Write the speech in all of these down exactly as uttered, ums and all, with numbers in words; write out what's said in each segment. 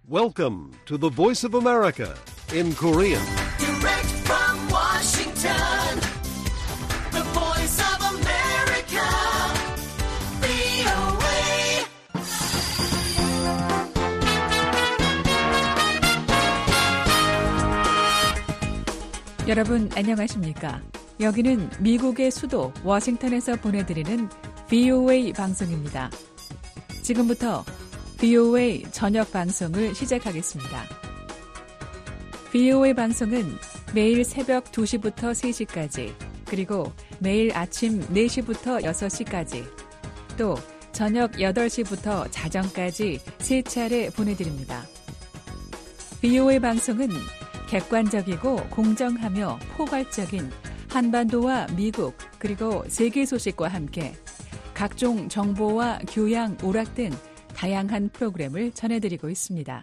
Welcome to the Voice of America in Korean. Direct from Washington, the Voice of America, 브이오에이. 여러분 안녕하십니까? 여기는 미국의 수도 워싱턴에서 보내드리는 브이오에이 방송입니다. 지금부터 브이오에이 저녁 방송을 시작하겠습니다. 브이오에이 방송은 매일 새벽 두 시부터 세 시까지, 그리고 매일 아침 네 시부터 여섯 시까지, 또 저녁 여덟 시부터 자정까지 세 차례 보내드립니다. 브이오에이 방송은 객관적이고 공정하며 포괄적인 한반도와 미국 그리고 세계 소식과 함께 각종 정보와 교양, 오락 등 다양한 프로그램을 전해드리고 있습니다.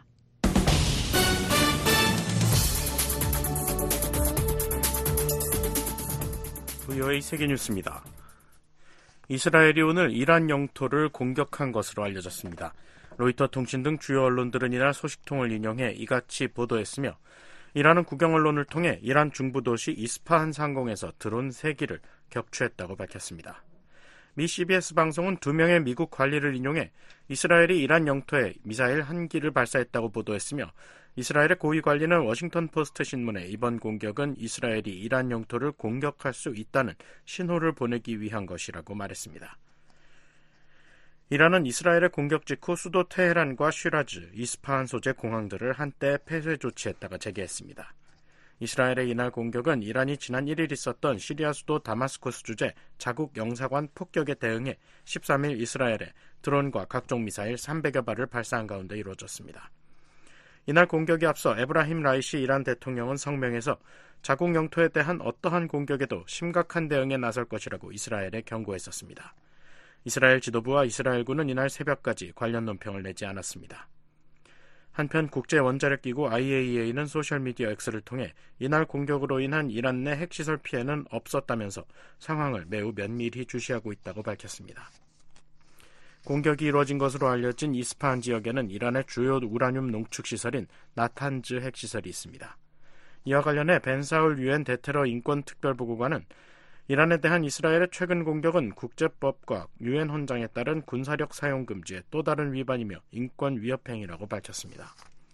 브이오에이 세계뉴스입니다. 이스라엘이 오늘 이란 영토를 공격한 것으로 알려졌습니다. 로이터 통신 등 주요 언론들은 이날 소식통을 인용해 이같이 보도했으며, 이란은 국영 언론을 통해 이란 중부 도시 이스파한 상공에서 드론 세 기를 격추했다고 밝혔습니다. 미 씨비에스 방송은 두 명의 미국 관리를 인용해 이스라엘이 이란 영토에 미사일 한 기를 발사했다고 보도했으며, 이스라엘의 고위 관리는 워싱턴 포스트 신문에 이번 공격은 이스라엘이 이란 영토를 공격할 수 있다는 신호를 보내기 위한 것이라고 말했습니다. 이란은 이스라엘의 공격 직후 수도 테헤란과 쉬라즈, 이스파한 소재 공항들을 한때 폐쇄 조치했다가 재개했습니다. 이스라엘의 이날 공격은 이란이 지난 일 일 있었던 시리아 수도 다마스커스 주재 자국 영사관 폭격에 대응해 십삼 일 이스라엘에 드론과 각종 미사일 삼백여 발을 발사한 가운데 이루어졌습니다. 이날 공격에 앞서 에브라힘 라이시 이란 대통령은 성명에서 자국 영토에 대한 어떠한 공격에도 심각한 대응에 나설 것이라고 이스라엘에 경고했었습니다. 이스라엘 지도부와 이스라엘군은 이날 새벽까지 관련 논평을 내지 않았습니다. 한편 국제원자력기구 아이에이이에이는 소셜미디어 X를 통해 이날 공격으로 인한 이란 내 핵시설 피해는 없었다면서 상황을 매우 면밀히 주시하고 있다고 밝혔습니다. 공격이 이루어진 것으로 알려진 이스파한 지역에는 이란의 주요 우라늄 농축시설인 나탄즈 핵시설이 있습니다. 이와 관련해 벤사울 유엔 대테러 인권특별보고관은 이란에 대한 이스라엘의 최근 공격은 국제법과 유엔 헌장에 따른 군사력 사용 금지의 또 다른 위반이며 인권 위협 행위라고 밝혔습니다.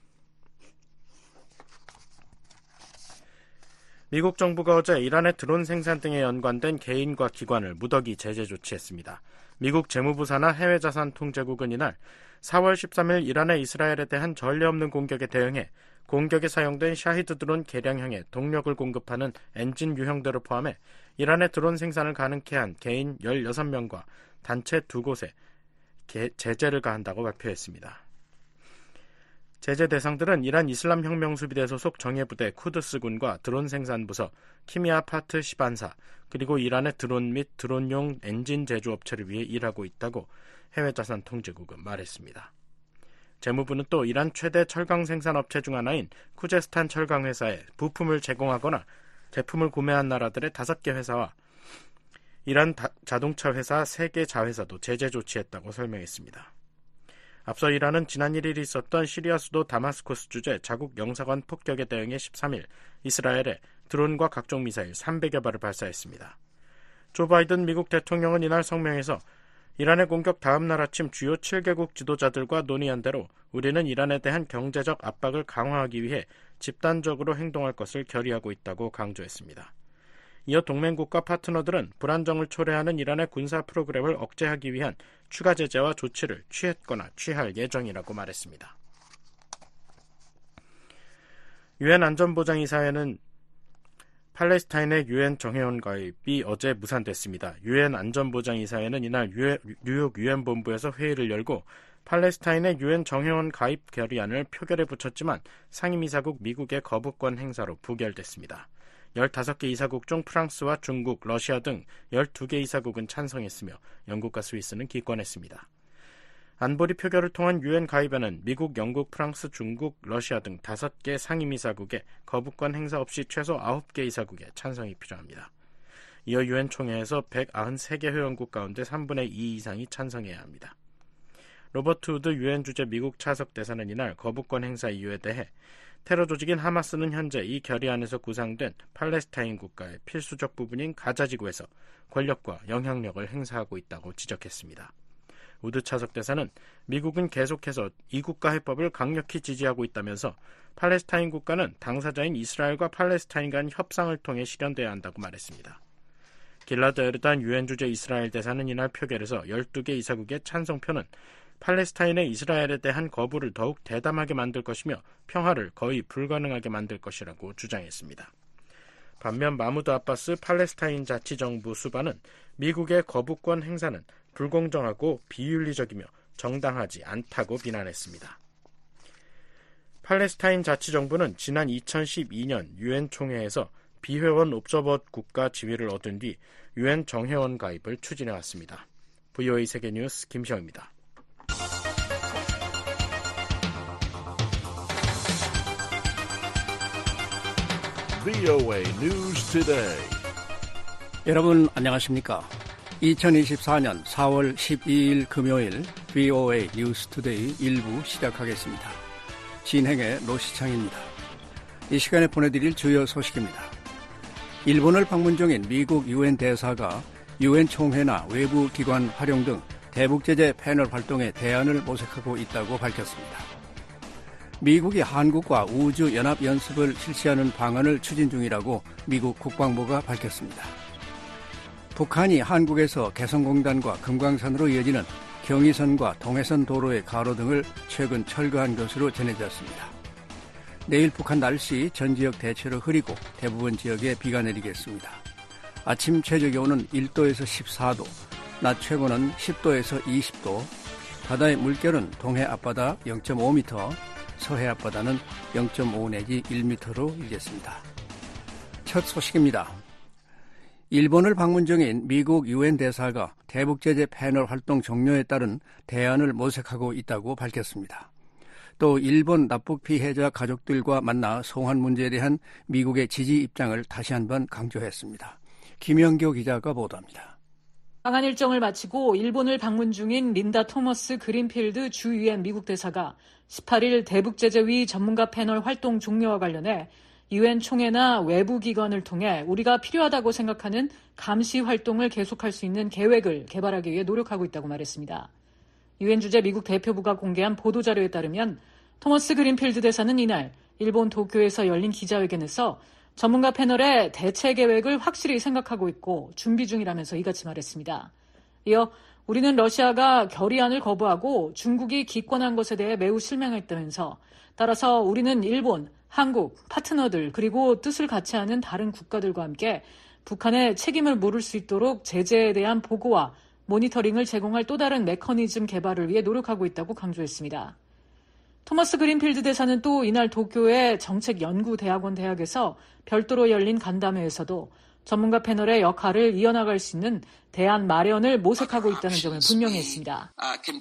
미국 정부가 어제 이란의 드론 생산 등에 연관된 개인과 기관을 무더기 제재 조치했습니다. 미국 재무부 산하 해외자산통제국은 이날 사월 십삼일 이란의 이스라엘에 대한 전례 없는 공격에 대응해 공격에 사용된 샤히드 드론 개량형의 동력을 공급하는 엔진 유형들을 포함해 이란의 드론 생산을 가능케 한 개인 열여섯 명과 단체 두 곳에 제재를 가한다고 발표했습니다. 제재 대상들은 이란 이슬람혁명수비대 소속 정예부대 쿠드스군과 드론 생산부서 키미아파트 시반사, 그리고 이란의 드론 및 드론용 엔진 제조업체를 위해 일하고 있다고 해외자산통제국은 말했습니다. 재무부는 또 이란 최대 철강 생산업체 중 하나인 쿠제스탄 철강회사에 부품을 제공하거나 제품을 구매한 나라들의 다섯 개 회사와 이란 다, 자동차 회사 세 개 자회사도 제재 조치했다고 설명했습니다. 앞서 이란은 지난 일 일 있었던 시리아 수도 다마스커스 주재 자국 영사관 폭격에 대응해 십삼 일 이스라엘에 드론과 각종 미사일 삼백여 발을 발사했습니다. 조 바이든 미국 대통령은 이날 성명에서 이란의 공격 다음 날 아침 주요 칠 개국 지도자들과 논의한 대로 우리는 이란에 대한 경제적 압박을 강화하기 위해 집단적으로 행동할 것을 결의하고 있다고 강조했습니다. 이어 동맹국과 파트너들은 불안정을 초래하는 이란의 군사 프로그램을 억제하기 위한 추가 제재와 조치를 취했거나 취할 예정이라고 말했습니다. 유엔 안전보장이사회는 팔레스타인의 유엔 정회원 가입이 어제 무산됐습니다. 유엔 안전보장이사회는 이날 유엔, 뉴욕 유엔 본부에서 회의를 열고 팔레스타인의 유엔 정회원 가입 결의안을 표결에 붙였지만 상임이사국 미국의 거부권 행사로 부결됐습니다. 열다섯 개 이사국 중 프랑스와 중국, 러시아 등 열두 개 이사국은 찬성했으며 영국과 스위스는 기권했습니다. 안보리 표결을 통한 유엔 가입에는 미국, 영국, 프랑스, 중국, 러시아 등 다섯 개 상임이사국의 거부권 행사 없이 최소 아홉 개 이사국의 찬성이 필요합니다. 이어 유엔 총회에서 백구십삼 개 회원국 가운데 삼분의 이 이상이 찬성해야 합니다. 로버트 우드 유엔 주재 미국 차석 대사는 이날 거부권 행사 이유에 대해 테러 조직인 하마스는 현재 이 결의안에서 구상된 팔레스타인 국가의 필수적 부분인 가자 지구에서 권력과 영향력을 행사하고 있다고 지적했습니다. 우드 차석 대사는 미국은 계속해서 이 국가 해법을 강력히 지지하고 있다면서 팔레스타인 국가는 당사자인 이스라엘과 팔레스타인 간 협상을 통해 실현돼야 한다고 말했습니다. 길라드 에르단 유엔 주재 이스라엘 대사는 이날 표결에서 열두 개 이사국의 찬성표는 팔레스타인의 이스라엘에 대한 거부를 더욱 대담하게 만들 것이며 평화를 거의 불가능하게 만들 것이라고 주장했습니다. 반면 마무드 아바스 팔레스타인 자치정부 수반은 미국의 거부권 행사는 불공정하고 비윤리적이며 정당하지 않다고 비난했습니다. 팔레스타인 자치정부는 지난 이천십이 년 유엔 총회에서 비회원 옵저버 국가 지위를 얻은 뒤 유엔 정회원 가입을 추진해왔습니다. 브이오에이 세계뉴스 김시영입니다. 브이오에이 News Today. 여러분 안녕하십니까? 이천이십사 년 사월 십이일 금요일 브이오에이 뉴스 투데이 일부 시작하겠습니다. 진행의 노시창입니다. 이 시간에 보내드릴 주요 소식입니다. 일본을 방문 중인 미국 유엔 대사가 유엔 총회나 외부 기관 활용 등 대북제재 패널 활동에 대안을 모색하고 있다고 밝혔습니다. 미국이 한국과 우주연합연습을 실시하는 방안을 추진 중이라고 미국 국방부가 밝혔습니다. 북한이 한국에서 개성공단과 금강산으로 이어지는 경의선과 동해선 도로의 가로등을 최근 철거한 것으로 전해졌습니다. 내일 북한 날씨 전 지역 대체로 흐리고 대부분 지역에 비가 내리겠습니다. 아침 최저기온은 일 도에서 십사 도, 낮 최고는 십 도에서 이십 도, 바다의 물결은 동해 앞바다 영 점 오 미터, 서해 앞바다는 영 점 오 내지 일 미터로 일겠습니다. 첫 소식입니다. 일본을 방문 중인 미국 유엔 대사가 대북제재 패널 활동 종료에 따른 대안을 모색하고 있다고 밝혔습니다. 또 일본 납북 피해자 가족들과 만나 송환 문제에 대한 미국의 지지 입장을 다시 한번 강조했습니다. 김영교 기자가 보도합니다. 방한 일정을 마치고 일본을 방문 중인 린다 토머스 그린필드 주 유엔 미국 대사가 십팔일 대북제재위 전문가 패널 활동 종료와 관련해 유엔 총회나 외부 기관을 통해 우리가 필요하다고 생각하는 감시 활동을 계속할 수 있는 계획을 개발하기 위해 노력하고 있다고 말했습니다. 유엔 주재 미국 대표부가 공개한 보도자료에 따르면 토머스 그린필드 대사는 이날 일본 도쿄에서 열린 기자회견에서 전문가 패널의 대체 계획을 확실히 생각하고 있고 준비 중이라면서 이같이 말했습니다. 이어 우리는 러시아가 결의안을 거부하고 중국이 기권한 것에 대해 매우 실망했다면서 따라서 우리는 일본, 한국, 파트너들 그리고 뜻을 같이 하는 다른 국가들과 함께 북한의 책임을 물을 수 있도록 제재에 대한 보고와 모니터링을 제공할 또 다른 메커니즘 개발을 위해 노력하고 있다고 강조했습니다. 토머스 그린필드 대사는 또 이날 도쿄의 정책연구대학원 대학에서 별도로 열린 간담회에서도 전문가 패널의 역할을 이어나갈 수 있는 대안 마련을 모색하고 있다는 점을 분명히 했습니다.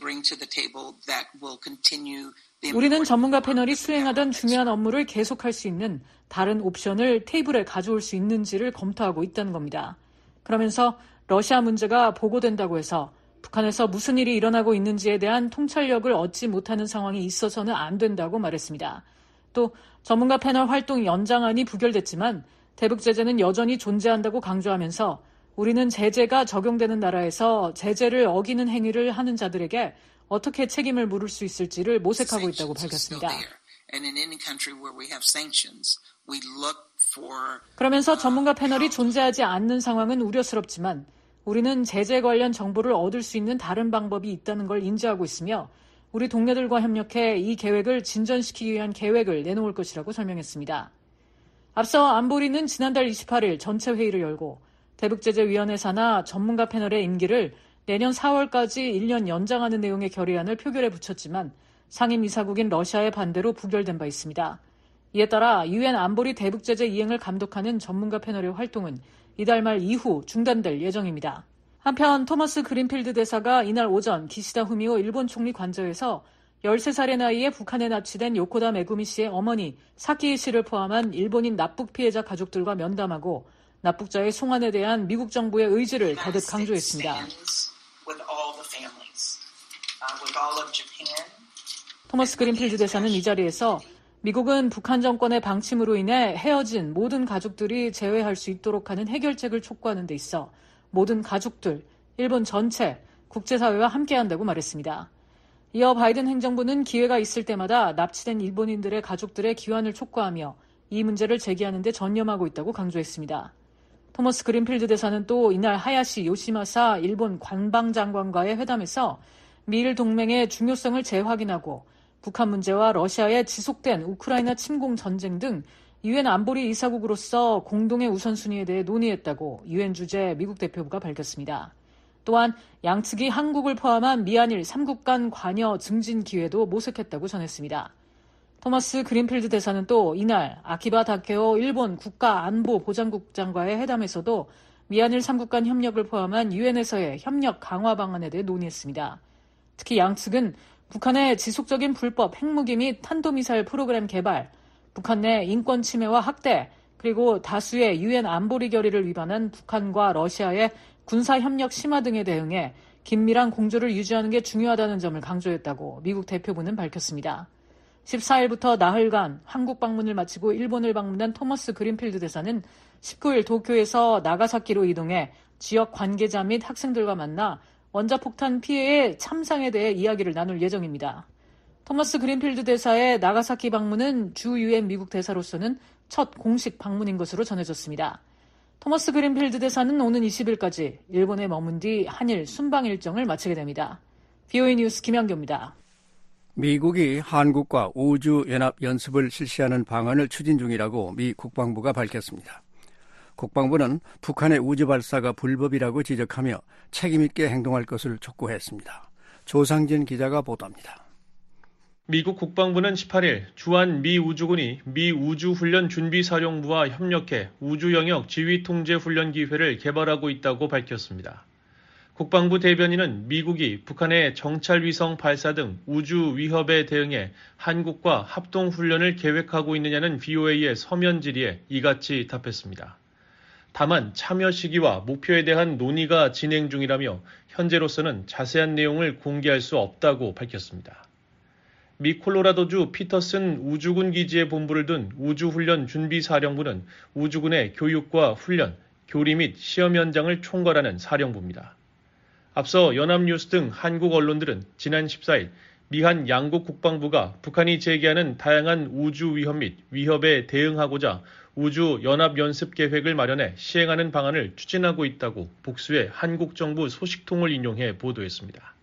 우리는 전문가 패널이 수행하던 중요한 업무를 계속할 수 있는 다른 옵션을 테이블에 가져올 수 있는지를 검토하고 있다는 겁니다. 그러면서 러시아 문제가 보고된다고 해서 북한에서 무슨 일이 일어나고 있는지에 대한 통찰력을 얻지 못하는 상황이 있어서는 안 된다고 말했습니다. 또 전문가 패널 활동 연장안이 부결됐지만 대북제재는 여전히 존재한다고 강조하면서 우리는 제재가 적용되는 나라에서 제재를 어기는 행위를 하는 자들에게 어떻게 책임을 물을 수 있을지를 모색하고 있다고 밝혔습니다. 그러면서 전문가 패널이 존재하지 않는 상황은 우려스럽지만 우리는 제재 관련 정보를 얻을 수 있는 다른 방법이 있다는 걸 인지하고 있으며 우리 동료들과 협력해 이 계획을 진전시키기 위한 계획을 내놓을 것이라고 설명했습니다. 앞서 안보리는 지난달 이십팔일 전체 회의를 열고 대북제재위원회 산하 전문가 패널의 임기를 내년 사월까지 일 년 연장하는 내용의 결의안을 표결에 붙였지만 상임이사국인 러시아의 반대로 부결된 바 있습니다. 이에 따라 유엔 안보리 대북제재 이행을 감독하는 전문가 패널의 활동은 이달 말 이후 중단될 예정입니다. 한편 토머스 그린필드 대사가 이날 오전 기시다 후미오 일본 총리 관저에서 열세 살의 나이에 북한에 납치된 요코다 메구미 씨의 어머니 사키이 씨를 포함한 일본인 납북 피해자 가족들과 면담하고 납북자의 송환에 대한 미국 정부의 의지를 거듭 강조했습니다. 토머스 그린필드 대사는 이 자리에서 미국은 북한 정권의 방침으로 인해 헤어진 모든 가족들이 재회할 수 있도록 하는 해결책을 촉구하는 데 있어 모든 가족들, 일본 전체, 국제사회와 함께한다고 말했습니다. 이어 바이든 행정부는 기회가 있을 때마다 납치된 일본인들의 가족들의 귀환을 촉구하며 이 문제를 제기하는 데 전념하고 있다고 강조했습니다. 토머스 그린필드 대사는 또 이날 하야시 요시마사 일본 관방장관과의 회담에서 미일 동맹의 중요성을 재확인하고 북한 문제와 러시아의 지속된 우크라이나 침공 전쟁 등 유엔 안보리 이사국으로서 공동의 우선순위에 대해 논의했다고 유엔 주재 미국 대표부가 밝혔습니다. 또한 양측이 한국을 포함한 미한일 삼 국 간 관여 증진 기회도 모색했다고 전했습니다. 토머스 그린필드 대사는 또 이날 아키바 다케오 일본 국가안보보장국장과의 회담에서도 미한일 삼 국 간 협력을 포함한 유엔에서의 협력 강화 방안에 대해 논의했습니다. 특히 양측은 북한의 지속적인 불법 핵무기 및 탄도미사일 프로그램 개발, 북한 내 인권 침해와 학대, 그리고 다수의 유엔 안보리 결의를 위반한 북한과 러시아의 군사협력 심화 등에 대응해 긴밀한 공조를 유지하는 게 중요하다는 점을 강조했다고 미국 대표부는 밝혔습니다. 십사일부터 나흘간 한국 방문을 마치고 일본을 방문한 토머스 그린필드 대사는 십구일 도쿄에서 나가사키로 이동해 지역 관계자 및 학생들과 만나 원자폭탄 피해의 참상에 대해 이야기를 나눌 예정입니다. 토머스 그린필드 대사의 나가사키 방문은 주 유엔 미국 대사로서는 첫 공식 방문인 것으로 전해졌습니다. 토머스 그린필드 대사는 오는 이십일까지 일본에 머문 뒤 한일 순방 일정을 마치게 됩니다. 브이오에이 뉴스 김현규입니다. 미국이 한국과 우주연합 연습을 실시하는 방안을 추진 중이라고 미 국방부가 밝혔습니다. 국방부는 북한의 우주 발사가 불법이라고 지적하며 책임있게 행동할 것을 촉구했습니다. 조상진 기자가 보도합니다. 미국 국방부는 십팔일 주한 미 우주군이 미 우주훈련준비사령부와 협력해 우주영역 지휘통제훈련 기회를 개발하고 있다고 밝혔습니다. 국방부 대변인은 미국이 북한의 정찰위성 발사 등 우주 위협에 대응해 한국과 합동훈련을 계획하고 있느냐는 브이오에이의 서면 질의에 이같이 답했습니다. 다만 참여 시기와 목표에 대한 논의가 진행 중이라며 현재로서는 자세한 내용을 공개할 수 없다고 밝혔습니다. 미 콜로라도주 피터슨 우주군 기지에 본부를 둔 우주훈련 준비사령부는 우주군의 교육과 훈련, 교리 및 시험 현장을 총괄하는 사령부입니다. 앞서 연합뉴스 등 한국 언론들은 지난 십사일 미한 양국 국방부가 북한이 제기하는 다양한 우주 위협 및 위협에 대응하고자 우주 연합 연습 계획을 마련해 시행하는 방안을 추진하고 있다고 복수의 한국 정부 소식통을 인용해 보도했습니다.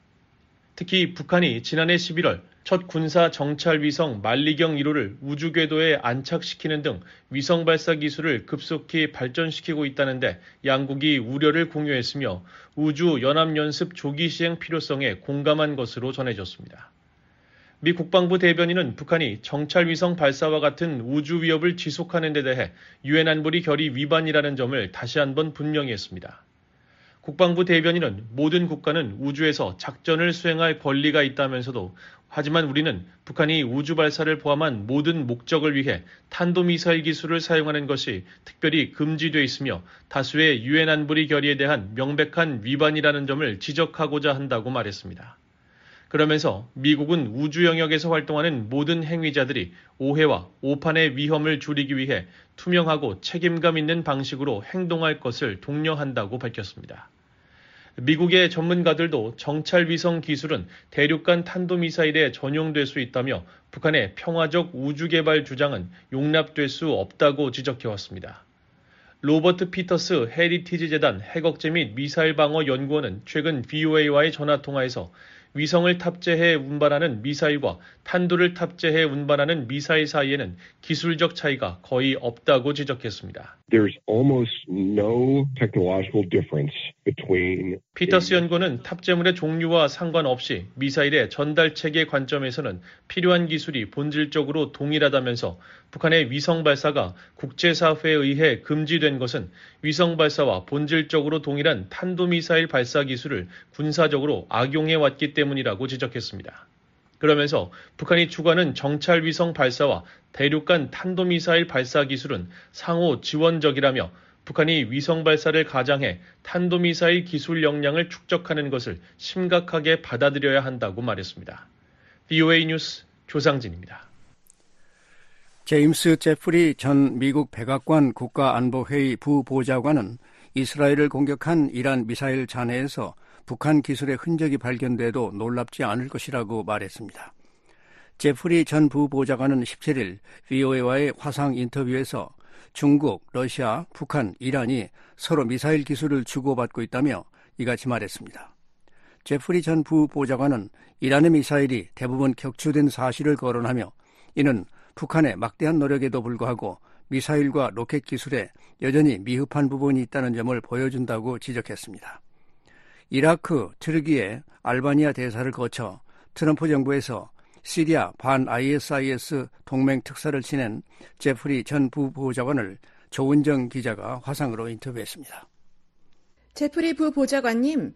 특히 북한이 지난해 십일월 첫 군사 정찰 위성 만리경 일 호를 우주 궤도에 안착시키는 등 위성 발사 기술을 급속히 발전시키고 있다는데 양국이 우려를 공유했으며 우주 연합 연습 조기 시행 필요성에 공감한 것으로 전해졌습니다. 미 국방부 대변인은 북한이 정찰 위성 발사와 같은 우주 위협을 지속하는 데 대해 유엔 안보리 결의 위반이라는 점을 다시 한번 분명히 했습니다. 국방부 대변인은 모든 국가는 우주에서 작전을 수행할 권리가 있다면서도 하지만 우리는 북한이 우주 발사를 포함한 모든 목적을 위해 탄도미사일 기술을 사용하는 것이 특별히 금지돼 있으며 다수의 유엔 안보리 결의에 대한 명백한 위반이라는 점을 지적하고자 한다고 말했습니다. 그러면서 미국은 우주 영역에서 활동하는 모든 행위자들이 오해와 오판의 위험을 줄이기 위해 투명하고 책임감 있는 방식으로 행동할 것을 독려한다고 밝혔습니다. 미국의 전문가들도 정찰 위성 기술은 대륙간 탄도미사일에 전용될 수 있다며 북한의 평화적 우주 개발 주장은 용납될 수 없다고 지적해왔습니다. 로버트 피터스 헤리티지 재단 핵억제 및 미사일 방어 연구원은 최근 브이오에이와의 전화통화에서 위성을 탑재해 운반하는 미사일과 탄도를 탑재해 운반하는 미사일 사이에는 기술적 차이가 거의 없다고 지적했습니다. There's almost no technological difference between 피터스 연구원은 탑재물의 종류와 상관없이 미사일의 전달 체계 관점에서는 필요한 기술이 본질적으로 동일하다면서 북한의 위성 발사가 국제사회에 의해 금지된 것은 위성 발사와 본질적으로 동일한 탄도미사일 발사 기술을 군사적으로 악용해 왔기 때문이라고 지적했습니다. 그러면서 북한이 추구하는 정찰 위성 발사와 대륙간 탄도미사일 발사 기술은 상호 지원적이라며 북한이 위성 발사를 가장해 탄도미사일 기술 역량을 축적하는 것을 심각하게 받아들여야 한다고 말했습니다. 브이오에이 뉴스 조상진입니다. 제임스 제프리 전 미국 백악관 국가안보회의 부보좌관은 이스라엘을 공격한 이란 미사일 잔해에서 북한 기술의 흔적이 발견돼도 놀랍지 않을 것이라고 말했습니다. 제프리 전 부보좌관은 십칠일 브이오에이와의 화상 인터뷰에서 중국, 러시아, 북한, 이란이 서로 미사일 기술을 주고받고 있다며 이같이 말했습니다. 제프리 전 부보좌관은 이란의 미사일이 대부분 격추된 사실을 거론하며 이는 북한의 막대한 노력에도 불구하고 미사일과 로켓 기술에 여전히 미흡한 부분이 있다는 점을 보여준다고 지적했습니다. 이라크, 트르키예, 알바니아 대사를 거쳐 트럼프 정부에서 시리아 반 아이에스아이에스 동맹 특사를 지낸 제프리 전 부보좌관을 조은정 기자가 화상으로 인터뷰했습니다. 제프리 부보좌관님,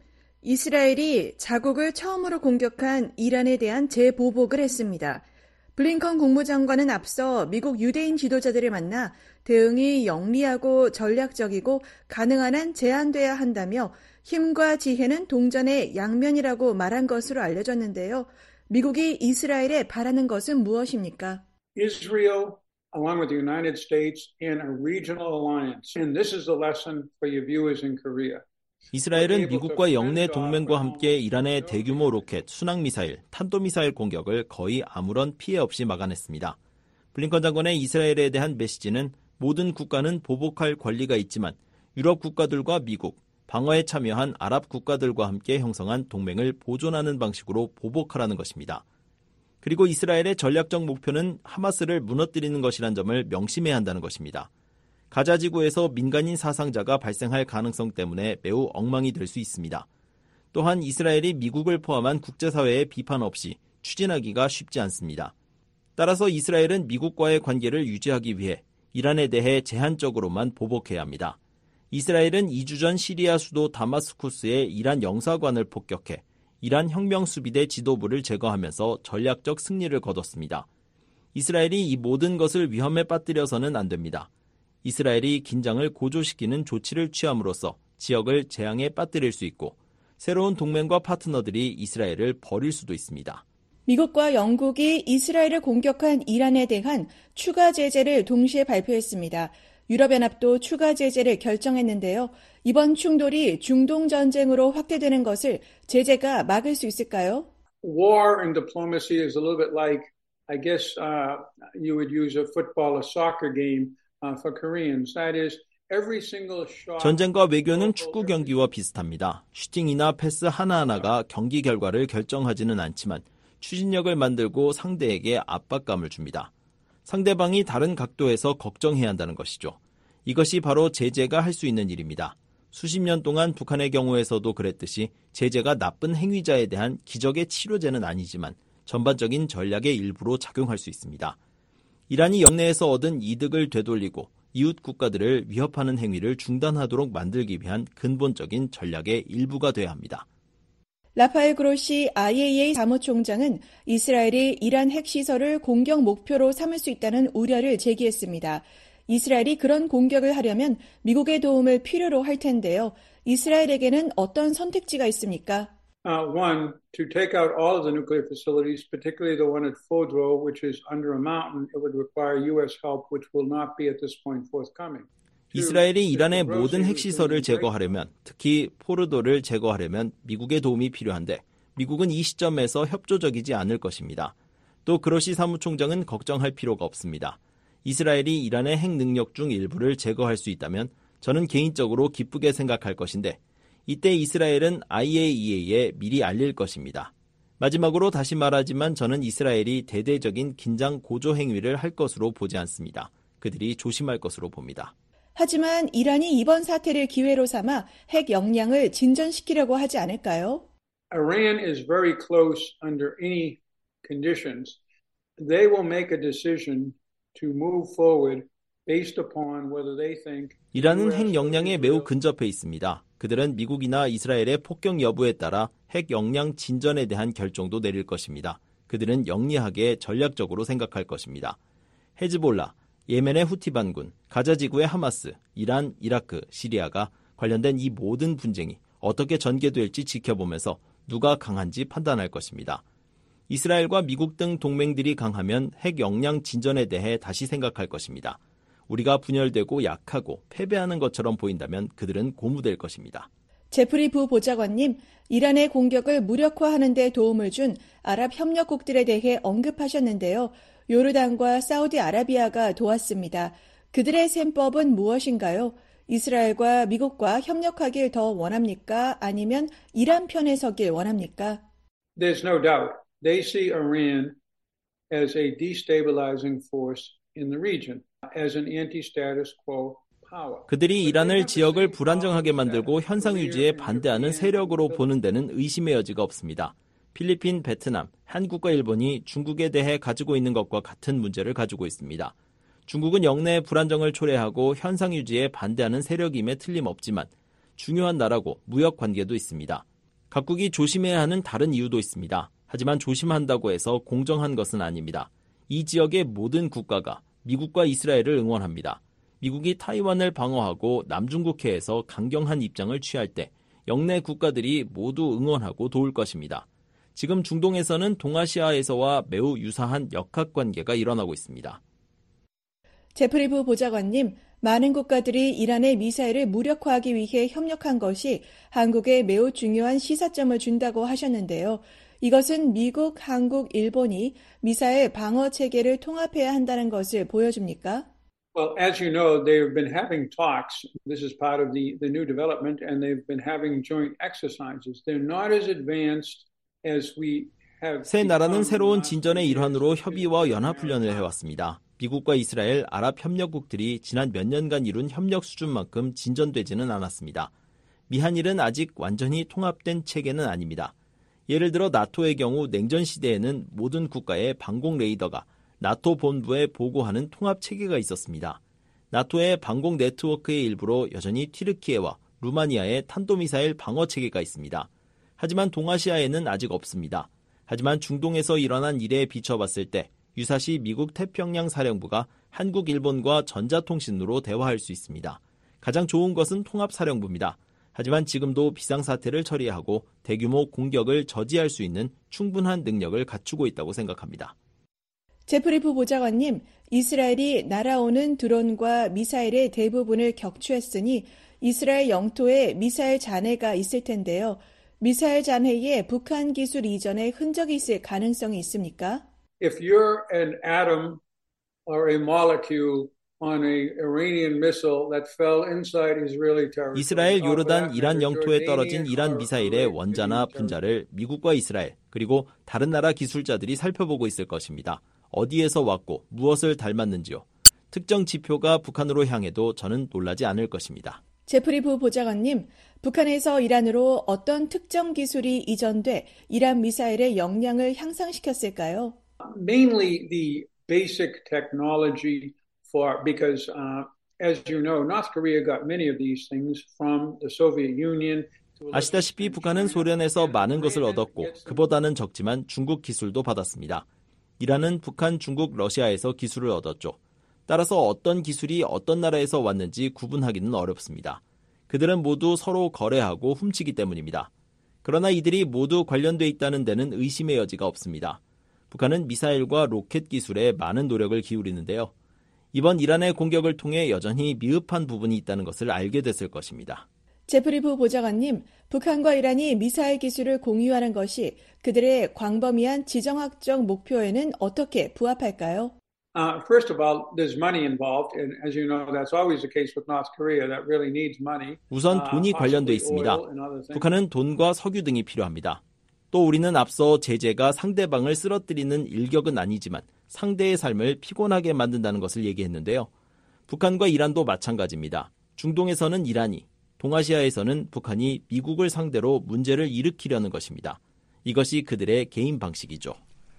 이스라엘이 자국을 처음으로 공격한 이란에 대한 재보복을 했습니다. 블링컨 국무장관은 앞서 미국 유대인 지도자들을 만나 대응이 영리하고 전략적이고 가능한 한 제한돼야 한다며 힘과 지혜는 동전의 양면이라고 말한 것으로 알려졌는데요. 미국이 이스라엘에 바라는 것은 무엇입니까? Israel, along with the United States, in a regional alliance. And this is the lesson for your viewers in Korea. 이스라엘은 미국과 영내 동맹과 함께 이란의 대규모 로켓, 순항미사일, 탄도미사일 공격을 거의 아무런 피해 없이 막아냈습니다. 블링컨 장관의 이스라엘에 대한 메시지는 모든 국가는 보복할 권리가 있지만 유럽 국가들과 미국, 방어에 참여한 아랍 국가들과 함께 형성한 동맹을 보존하는 방식으로 보복하라는 것입니다. 그리고 이스라엘의 전략적 목표는 하마스를 무너뜨리는 것이란 점을 명심해야 한다는 것입니다. 가자 지구에서 민간인 사상자가 발생할 가능성 때문에 매우 엉망이 될 수 있습니다. 또한 이스라엘이 미국을 포함한 국제사회의 비판 없이 추진하기가 쉽지 않습니다. 따라서 이스라엘은 미국과의 관계를 유지하기 위해 이란에 대해 제한적으로만 보복해야 합니다. 이스라엘은 이 주 전 시리아 수도 다마스쿠스의 이란 영사관을 폭격해 이란 혁명수비대 지도부를 제거하면서 전략적 승리를 거뒀습니다. 이스라엘이 이 모든 것을 위험에 빠뜨려서는 안 됩니다. 이스라엘이 긴장을 고조시키는 조치를 취함으로써 지역을 재앙에 빠뜨릴 수 있고 새로운 동맹과 파트너들이 이스라엘을 버릴 수도 있습니다. 미국과 영국이 이스라엘을 공격한 이란에 대한 추가 제재를 동시에 발표했습니다. 유럽연합도 추가 제재를 결정했는데요. 이번 충돌이 중동 전쟁으로 확대되는 것을 제재가 막을 수 있을까요? War and diplomacy is a little bit like, I guess uh, you would use a football, a soccer game uh, for Koreans. That is, every single shot. 전쟁과 외교는 축구 경기와 비슷합니다. 슈팅이나 패스 하나하나가 경기 결과를 결정하지는 않지만 추진력을 만들고 상대에게 압박감을 줍니다. 상대방이 다른 각도에서 걱정해야 한다는 것이죠. 이것이 바로 제재가 할 수 있는 일입니다. 수십 년 동안 북한의 경우에서도 그랬듯이 제재가 나쁜 행위자에 대한 기적의 치료제는 아니지만 전반적인 전략의 일부로 작용할 수 있습니다. 이란이 영내에서 얻은 이득을 되돌리고 이웃 국가들을 위협하는 행위를 중단하도록 만들기 위한 근본적인 전략의 일부가 돼야 합니다. 라파엘 그로시 아이에이이에이 사무총장은 이스라엘이 이란 핵시설을 공격 목표로 삼을 수 있다는 우려를 제기했습니다. 이스라엘이 그런 공격을 하려면 미국의 도움을 필요로 할 텐데요. 이스라엘에게는 어떤 선택지가 있습니까? Uh, one, to take out all of the nuclear facilities, particularly the one at Fordow, which is under a mountain, it would require U S help, which will not be at this point forthcoming. 이스라엘이 이란의 모든 핵시설을 제거하려면, 특히 포르도를 제거하려면 미국의 도움이 필요한데 미국은 이 시점에서 협조적이지 않을 것입니다. 또 그로시 사무총장은 걱정할 필요가 없습니다. 이스라엘이 이란의 핵 능력 중 일부를 제거할 수 있다면 저는 개인적으로 기쁘게 생각할 것인데 이때 이스라엘은 아이에이이에이에 미리 알릴 것입니다. 마지막으로 다시 말하지만 저는 이스라엘이 대대적인 긴장 고조 행위를 할 것으로 보지 않습니다. 그들이 조심할 것으로 봅니다. 하지만 이란이 이번 사태를 기회로 삼아 핵 역량을 진전시키려고 하지 않을까요? Iran is very close under any conditions. They will make a decision to move forward based upon whether they think 이란은 핵 역량에 매우 근접해 있습니다. 그들은 미국이나 이스라엘의 폭격 여부에 따라 핵 역량 진전에 대한 결정도 내릴 것입니다. 그들은 영리하게 전략적으로 생각할 것입니다. 헤즈볼라, 예멘의 후티 반군, 가자 지구의 하마스, 이란, 이라크, 시리아가 관련된 이 모든 분쟁이 어떻게 전개될지 지켜보면서 누가 강한지 판단할 것입니다. 이스라엘과 미국 등 동맹들이 강하면 핵 역량 진전에 대해 다시 생각할 것입니다. 우리가 분열되고 약하고 패배하는 것처럼 보인다면 그들은 고무될 것입니다. 제프리 부 보좌관님, 이란의 공격을 무력화하는 데 도움을 준 아랍 협력국들에 대해 언급하셨는데요. 요르단과 사우디아라비아가 도왔습니다. 그들의 셈법은 무엇인가요? 이스라엘과 미국과 협력하길 더 원합니까? 아니면 이란 편에 서길 원합니까? There's no doubt. They see Iran as a destabilizing force in the region, as an anti-status quo power. 그들이 이란을 지역을 불안정하게 만들고 현상 유지에 반대하는 세력으로 보는 데는 의심의 여지가 없습니다. 필리핀, 베트남, 한국과 일본이 중국에 대해 가지고 있는 것과 같은 문제를 가지고 있습니다. 중국은 영내의 불안정을 초래하고 현상 유지에 반대하는 세력임에 틀림없지만 중요한 나라고 무역 관계도 있습니다. 각국이 조심해야 하는 다른 이유도 있습니다. 하지만 조심한다고 해서 공정한 것은 아닙니다. 이 지역의 모든 국가가 미국과 이스라엘을 응원합니다. 미국이 타이완을 방어하고 남중국해에서 강경한 입장을 취할 때 영내 국가들이 모두 응원하고 도울 것입니다. 지금 중동에서는 동아시아에서와 매우 유사한 역학관계가 일어나고 있습니다. 제프리 부 보좌관님, 많은 국가들이 이란의 미사일을 무력화하기 위해 협력한 것이 한국에 매우 중요한 시사점을 준다고 하셨는데요. 이것은 미국, 한국, 일본이 미사일 방어 체계를 통합해야 한다는 것을 보여줍니까? Well, as you know, they've been having talks. This is part of the, the new development, and they've been having joint exercises. They're not as advanced as we have. 세 나라는 새로운 진전의 일환으로 협의와 연합훈련을 해왔습니다. 미국과 이스라엘, 아랍 협력국들이 지난 몇 년간 이룬 협력 수준만큼 진전되지는 않았습니다. 미한일은 아직 완전히 통합된 체계는 아닙니다. 예를 들어 나토의 경우 냉전 시대에는 모든 국가의 방공 레이더가 나토 본부에 보고하는 통합 체계가 있었습니다. 나토의 방공 네트워크의 일부로 여전히 튀르키예와 루마니아의 탄도미사일 방어 체계가 있습니다. 하지만 동아시아에는 아직 없습니다. 하지만 중동에서 일어난 일에 비춰봤을 때 유사시 미국 태평양 사령부가 한국, 일본과 전자통신으로 대화할 수 있습니다. 가장 좋은 것은 통합사령부입니다. 하지만 지금도 비상사태를 처리하고 대규모 공격을 저지할 수 있는 충분한 능력을 갖추고 있다고 생각합니다. 제프리 부 보좌관님, 이스라엘이 날아오는 드론과 미사일의 대부분을 격추했으니 이스라엘 영토에 미사일 잔해가 있을 텐데요. 미사일 잔해에 북한 기술 이전의 흔적이 있을 가능성이 있습니까? If you're an atom or a molecule on a Iranian missile that fell inside Israeli territory. 이스라엘, 요르단, 이란 영토에 떨어진 이란 미사일의 원자나 분자를 미국과 이스라엘 그리고 다른 나라 기술자들이 살펴보고 있을 것입니다. 어디에서 왔고 무엇을 닮았는지요. 특정 지표가 북한으로 향해도 저는 놀라지 않을 것입니다. 제프리 부 보좌관님, 북한에서 이란으로 어떤 특정 기술이 이전돼 이란 미사일의 역량을 향상시켰을까요? Mainly the basic technology for, because uh, as you know, North Korea got many of these things from the Soviet Union. 아시다시피 북한은 소련에서 많은 것을 얻었고 그보다는 적지만 중국 기술도 받았습니다. 이란은 북한, 중국, 러시아에서 기술을 얻었죠. 따라서 어떤 기술이 어떤 나라에서 왔는지 구분하기는 어렵습니다. 그들은 모두 서로 거래하고 훔치기 때문입니다. 그러나 이들이 모두 관련돼 있다는 데는 의심의 여지가 없습니다. 북한은 미사일과 로켓 기술에 많은 노력을 기울이는데요. 이번 이란의 공격을 통해 여전히 미흡한 부분이 있다는 것을 알게 됐을 것입니다. 제프리 부 보좌관님, 북한과 이란이 미사일 기술을 공유하는 것이 그들의 광범위한 지정학적 목표에는 어떻게 부합할까요? Uh, first of all, there's money involved, and as you know, that's always the case with North Korea. That really needs money. 우선 돈이 관련돼 있습니다. 북한은 돈과 석유 등이 필요합니다. 또 우리는 앞서 제재가 상대방을 쓰러뜨리는 일격은 아니지만 상대의 삶을 피곤하게 만든다는 것을 얘기했는데요. 북한과 이란도 마찬가지입니다. 중동에서는 이란이, 동아시아에서는 북한이 미국을 상대로 문제를 일으키려는 것입니다. 이것이 그들의 개인 방식이죠.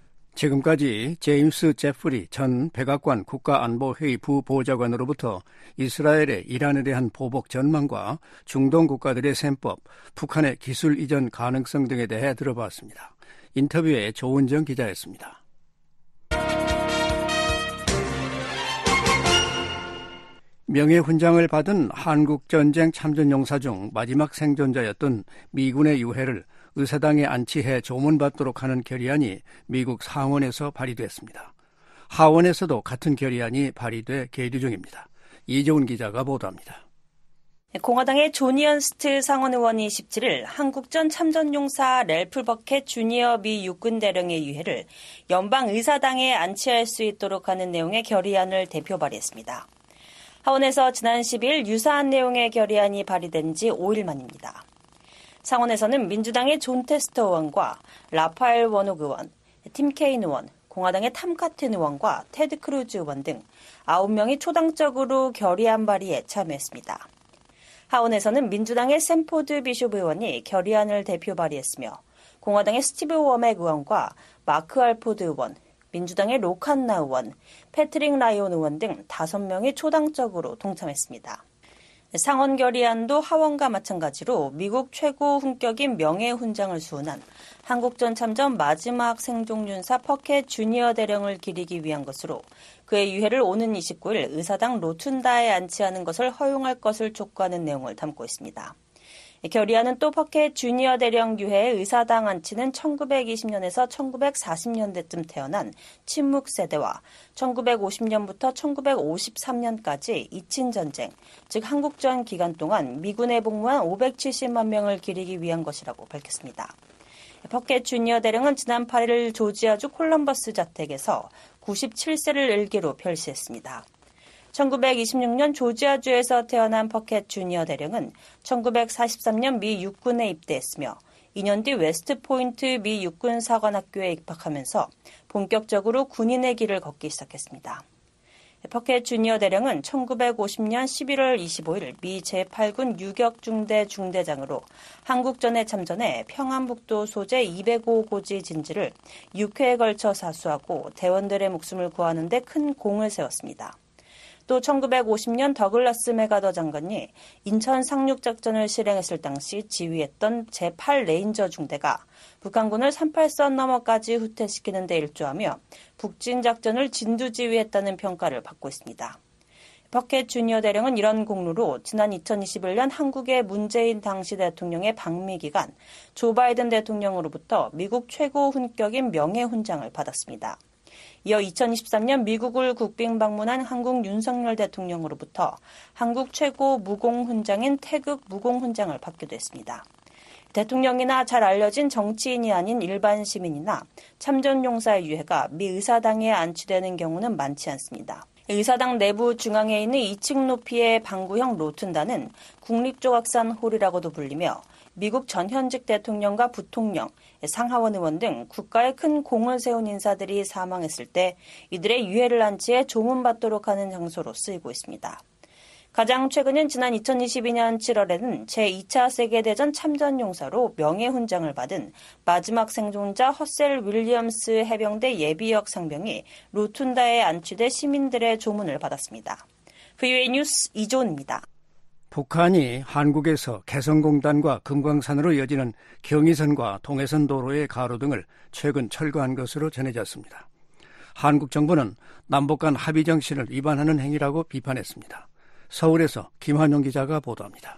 지금까지 제임스 제프리 전 백악관 국가안보회의 부보좌관으로부터 이스라엘의 이란에 대한 보복 전망과 중동 국가들의 셈법, 북한의 기술 이전 가능성 등에 대해 들어봤습니다. 인터뷰에 조은정 기자였습니다. 명예훈장을 받은 한국전쟁 참전용사 중 마지막 생존자였던 미군의 유해를 의사당에 안치해 조문받도록 하는 결의안이 미국 상원에서 발의됐습니다. 하원에서도 같은 결의안이 발의돼 계류 중입니다. 이재훈 기자가 보도합니다. 공화당의 조니 언스트 상원 의원이 십칠일 한국전 참전용사 랠프 버켓 주니어 미 육군 대령의 유해를 연방의사당에 안치할 수 있도록 하는 내용의 결의안을 대표 발의했습니다. 하원에서 지난 십이일 유사한 내용의 결의안이 발의된 지 오일 만입니다. 상원에서는 민주당의 존 테스터 의원과 라파엘 워녹 의원, 팀 케인 의원, 공화당의 탐 카튼 의원과 테드 크루즈 의원 등 아홉 명이 초당적으로 결의안 발의에 참여했습니다. 하원에서는 민주당의 샘포드 비숍 의원이 결의안을 대표 발의했으며 공화당의 스티브 워맥 의원과 마크 알포드 의원, 민주당의 로칸나 의원, 패트릭 라이온 의원 등 다섯 명이 초당적으로 동참했습니다. 상원 결의안도 하원과 마찬가지로 미국 최고 훈격인 명예훈장을 수훈한 한국전 참전 마지막 생존윤사 퍼켓 주니어 대령을 기리기 위한 것으로 그의 유해를 오는 이십구일 의사당 로툰다에 안치하는 것을 허용할 것을 촉구하는 내용을 담고 있습니다. 결의안은 또 퍼켓 주니어 대령 유해의 의사당 안치는 천구백이십년에서 천구백사십년대쯤 태어난 침묵 세대와 천구백오십년부터 천구백오십삼년까지 이친전쟁, 즉 한국전 기간 동안 미군에 복무한 오백칠십만 명을 기리기 위한 것이라고 밝혔습니다. 퍼켓 주니어 대령은 지난 팔일 조지아주 콜럼버스 자택에서 구십칠세를 일기로 별세했습니다. 천구백이십육년 조지아주에서 태어난 퍼켓 주니어 대령은 천구백사십삼년 미 육군에 입대했으며 이 년 뒤 웨스트포인트 미 육군 사관학교에 입학하면서 본격적으로 군인의 길을 걷기 시작했습니다. 퍼켓 주니어 대령은 천구백오십년 십일월 이십오일 미 제팔군 유격중대 중대장으로 한국전에 참전해 평안북도 소재 이백오 고지 진지를 육 회에 걸쳐 사수하고 대원들의 목숨을 구하는 데 큰 공을 세웠습니다. 또 천구백오십년 더글라스 메가더 장관이 인천 상륙작전을 실행했을 당시 지휘했던 제팔 레인저 중대가 북한군을 삼팔선 너머까지 후퇴시키는 데 일조하며 북진작전을 진두지휘했다는 평가를 받고 있습니다. 퍼켓 주니어 대령은 이런 공로로 지난 이천이십일년 한국의 문재인 당시 대통령의 방미 기간 조 바이든 대통령으로부터 미국 최고 훈격인 명예훈장을 받았습니다. 이어 이천이십삼년 미국을 국빈 방문한 한국 윤석열 대통령으로부터 한국 최고 무공훈장인 태극 무공훈장을 받기도 했습니다. 대통령이나 잘 알려진 정치인이 아닌 일반 시민이나 참전용사의 유해가 미 의사당에 안치되는 경우는 많지 않습니다. 의사당 내부 중앙에 있는 이 층 높이의 방구형 로툰다는 국립조각산 홀이라고도 불리며 미국 전 현직 대통령과 부통령, 상하원 의원 등 국가에 큰 공을 세운 인사들이 사망했을 때 이들의 유해를 안치해 조문받도록 하는 장소로 쓰이고 있습니다. 가장 최근인 지난 이천이십이년 칠월에는 제이차 세계대전 참전용사로 명예훈장을 받은 마지막 생존자 허셀 윌리엄스 해병대 예비역 상병이 로툰다에 안치돼 시민들의 조문을 받았습니다. 브이오에이 뉴스 이조은입니다. 북한이 한국에서 개성공단과 금강산으로 이어지는 경의선과 동해선 도로의 가로등을 최근 철거한 것으로 전해졌습니다. 한국 정부는 남북 간 합의 정신을 위반하는 행위라고 비판했습니다. 서울에서 김환용 기자가 보도합니다.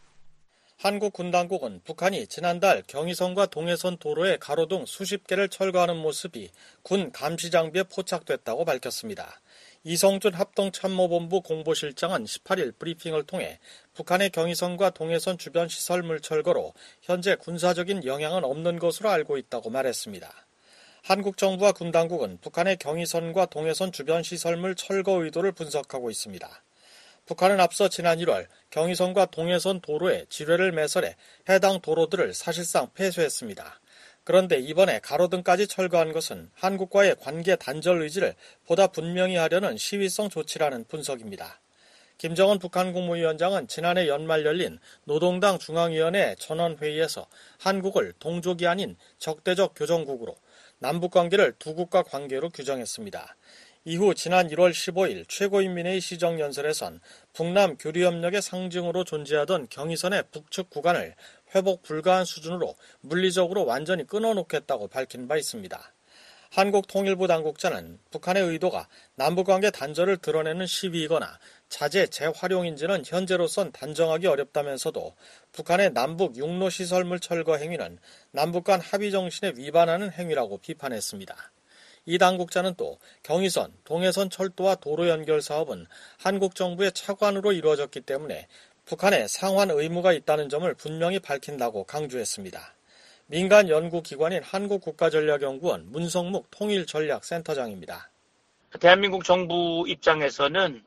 한국 군 당국은 북한이 지난달 경의선과 동해선 도로의 가로등 수십 개를 철거하는 모습이 군 감시 장비에 포착됐다고 밝혔습니다. 이성준 합동참모본부 공보실장은 십팔일 브리핑을 통해 북한의 경의선과 동해선 주변 시설물 철거로 현재 군사적인 영향은 없는 것으로 알고 있다고 말했습니다. 한국 정부와 군 당국은 북한의 경의선과 동해선 주변 시설물 철거 의도를 분석하고 있습니다. 북한은 앞서 지난 일월 경의선과 동해선 도로에 지뢰를 매설해 해당 도로들을 사실상 폐쇄했습니다. 그런데 이번에 가로등까지 철거한 것은 한국과의 관계 단절 의지를 보다 분명히 하려는 시위성 조치라는 분석입니다. 김정은 북한 국무위원장은 지난해 연말 열린 노동당 중앙위원회 전원회의에서 한국을 동족이 아닌 적대적 교정국으로 남북관계를 두 국가 관계로 규정했습니다. 이후 지난 일월 십오일 최고인민회의 시정연설에선 북남 교류협력의 상징으로 존재하던 경의선의 북측 구간을 회복 불가한 수준으로 물리적으로 완전히 끊어놓겠다고 밝힌 바 있습니다. 한국통일부 당국자는 북한의 의도가 남북관계 단절을 드러내는 시위이거나 자재 재활용인지는 현재로선 단정하기 어렵다면서도 북한의 남북 육로시설물 철거 행위는 남북 간 합의 정신에 위반하는 행위라고 비판했습니다. 이 당국자는 또 경의선, 동해선 철도와 도로 연결 사업은 한국 정부의 차관으로 이루어졌기 때문에 북한에 상환 의무가 있다는 점을 분명히 밝힌다고 강조했습니다. 민간 연구기관인 한국국가전략연구원 문성묵 통일전략센터장입니다. 대한민국 정부 입장에서는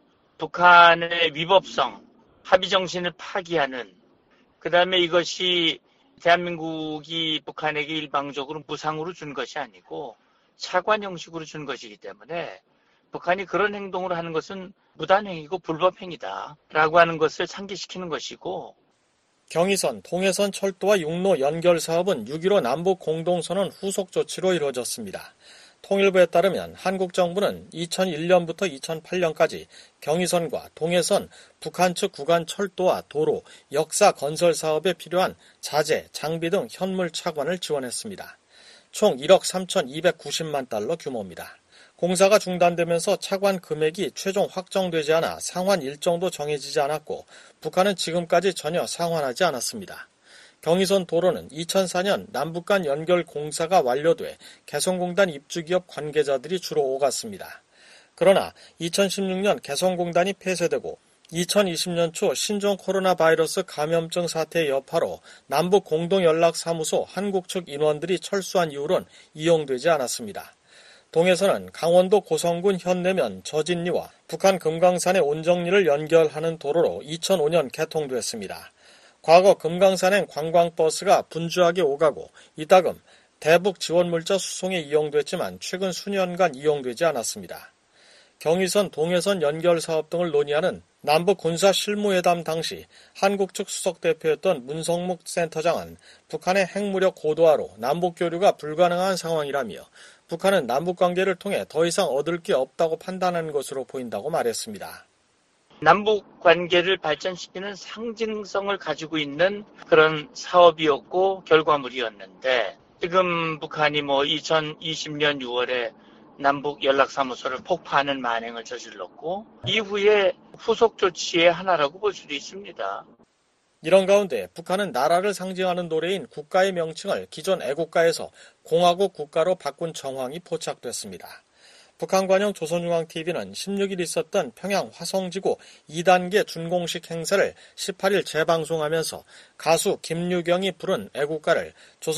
북한의 위법성, 합의 정신을 파기하는, 그 다음에 이것이 대한민국이 북한에게 일방적으로 무상으로 준 것이 아니고 차관 형식으로 준 것이기 때문에 북한이 그런 행동을 하는 것은 무단행위고 불법행위다라고 하는 것을 상기시키는 것이고, 경의선, 동해선 철도와 육로 연결 사업은 육점일오 남북 공동선언 후속 조치로 이루어졌습니다. 통일부에 따르면 한국 정부는 이천일 년부터 이천팔 년까지 경의선과 동해선, 북한 측 구간 철도와 도로, 역사 건설 사업에 필요한 자재, 장비 등 현물 차관을 지원했습니다. 총 일억 삼천이백구십만 달러 규모입니다. 공사가 중단되면서 차관 금액이 최종 확정되지 않아 상환 일정도 정해지지 않았고 북한은 지금까지 전혀 상환하지 않았습니다. 경의선 도로는 이천사 년 남북 간 연결 공사가 완료돼 개성공단 입주기업 관계자들이 주로 오갔습니다. 그러나 이천십육 년 개성공단이 폐쇄되고 이천이십 년 초 신종 코로나 바이러스 감염증 사태의 여파로 남북 공동연락사무소 한국 측 인원들이 철수한 이후로는 이용되지 않았습니다. 동해선은 강원도 고성군 현내면 저진리와 북한 금강산의 온정리를 연결하는 도로로 이천오 년 개통됐습니다. 과거 금강산행 관광버스가 분주하게 오가고 이따금 대북 지원물자 수송에 이용됐지만 최근 수년간 이용되지 않았습니다. 경의선, 동해선 연결 사업 등을 논의하는 남북 군사 실무회담 당시 한국 측 수석대표였던 문성묵 센터장은 북한의 핵무력 고도화로 남북 교류가 불가능한 상황이라며 북한은 남북관계를 통해 더 이상 얻을 게 없다고 판단하는 것으로 보인다고 말했습니다. 남북 관계를 발전시키는 상징성을 가지고 있는 그런 사업이었고 결과물이었는데 지금 북한이 뭐 이천이십 년 유월에 남북 연락사무소를 폭파하는 만행을 저질렀고 이후에 후속 조치의 하나라고 볼 수도 있습니다. 이런 가운데 북한은 나라를 상징하는 노래인 국가의 명칭을 기존 애국가에서 공화국 국가로 바꾼 정황이 포착됐습니다. 북한 관영 조선중앙티비는 십육 일 있었던 평양 화성지구 이 단계 준공식 행사를 십팔 일 재방송하면서 가수 김유경이 부른 애국가를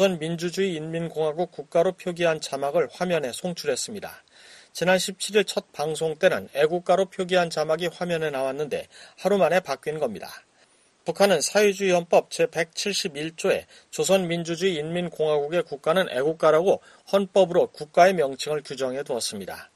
조선민주주의인민공화국 국가로 표기한 자막을 화면에 송출했습니다. 지난 십칠 일 첫 방송 때는 애국가로 표기한 자막이 화면에 나왔는데 하루 만에 바뀐 겁니다. 북한은 사회주의 헌법 제백칠십일 조에 조선민주주의인민공화국의 국가는 애국가라고 헌법으로 국가의 명칭을 규정해 두었습니다.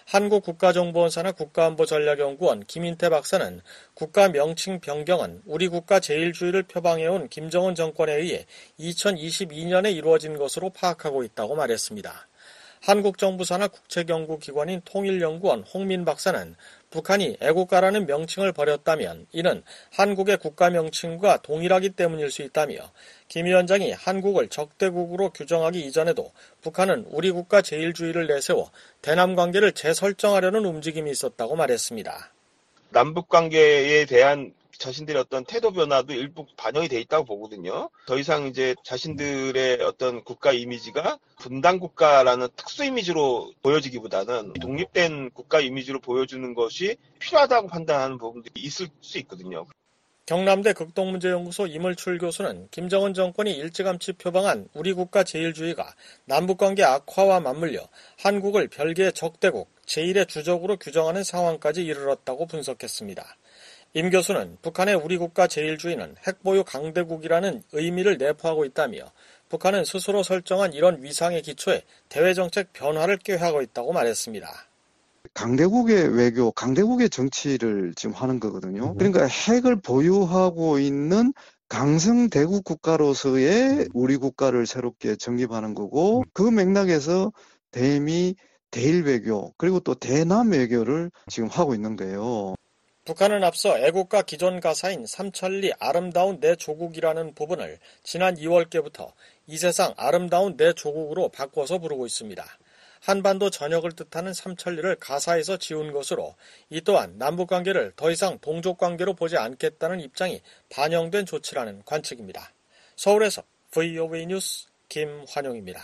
한국국가정보원사나 국가안보전략연구원 김인태 박사는 국가 명칭 변경은 우리 국가 제일주의를 표방해온 김정은 정권에 의해 이천이십이 년에 이루어진 것으로 파악하고 있다고 말했습니다. 한국정부사나 국책연구기관인 통일연구원 홍민 박사는 북한이 애국가라는 명칭을 버렸다면 이는 한국의 국가 명칭과 동일하기 때문일 수 있다며 김 위원장이 한국을 적대국으로 규정하기 이전에도 북한은 우리 국가 제일주의를 내세워 대남 관계를 재설정하려는 움직임이 있었다고 말했습니다. 남북 관계에 대한 자신들의 어떤 태도 변화도 일부 반영이 돼 있다고 보거든요. 더 이상 이제 자신들의 어떤 국가 이미지가 분단 국가라는 특수 이미지로 보여지기보다는 독립된 국가 이미지로 보여주는 것이 필요하다고 판단하는 부분들이 있을 수 있거든요. 경남대 극동문제연구소 이물출 교수는 김정은 정권이 일찌감치 표방한 우리 국가 제일주의가 남북관계 악화와 맞물려 한국을 별개의 적대국, 제일의 주적으로 규정하는 상황까지 이르렀다고 분석했습니다. 임 교수는 북한의 우리 국가 제일주의는 핵보유 강대국이라는 의미를 내포하고 있다며 북한은 스스로 설정한 이런 위상의 기초에 대외정책 변화를 꾀하고 있다고 말했습니다. 강대국의 외교, 강대국의 정치를 지금 하는 거거든요. 그러니까 핵을 보유하고 있는 강성대국 국가로서의 우리 국가를 새롭게 정립하는 거고 그 맥락에서 대미, 대일외교 그리고 또 대남 외교를 지금 하고 있는 거예요. 북한은 앞서 애국가 기존 가사인 삼천리 아름다운 내 조국이라는 부분을 지난 이월께부터 이 세상 아름다운 내 조국으로 바꿔서 부르고 있습니다. 한반도 전역을 뜻하는 삼천리를 가사에서 지운 것으로 이 또한 남북관계를 더 이상 동족관계로 보지 않겠다는 입장이 반영된 조치라는 관측입니다. 서울에서 브이오에이 뉴스 김환용입니다.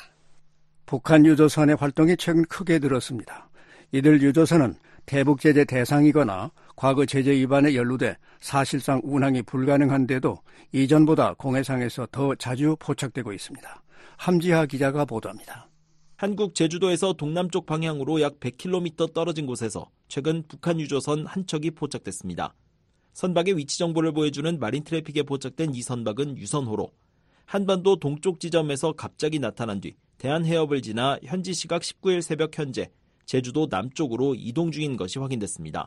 북한 유조선의 활동이 최근 크게 늘었습니다. 이들 유조선은 대북 제재 대상이거나 과거 제재 위반에 연루돼 사실상 운항이 불가능한데도 이전보다 공해상에서 더 자주 포착되고 있습니다. 함지하 기자가 보도합니다. 한국 제주도에서 동남쪽 방향으로 약 백 킬로미터 떨어진 곳에서 최근 북한 유조선 한 척이 포착됐습니다. 선박의 위치 정보를 보여주는 마린 트래픽에 포착된 이 선박은 유선호로 한반도 동쪽 지점에서 갑자기 나타난 뒤 대한해협을 지나 현지 시각 십구 일 새벽 현재 제주도 남쪽으로 이동 중인 것이 확인됐습니다.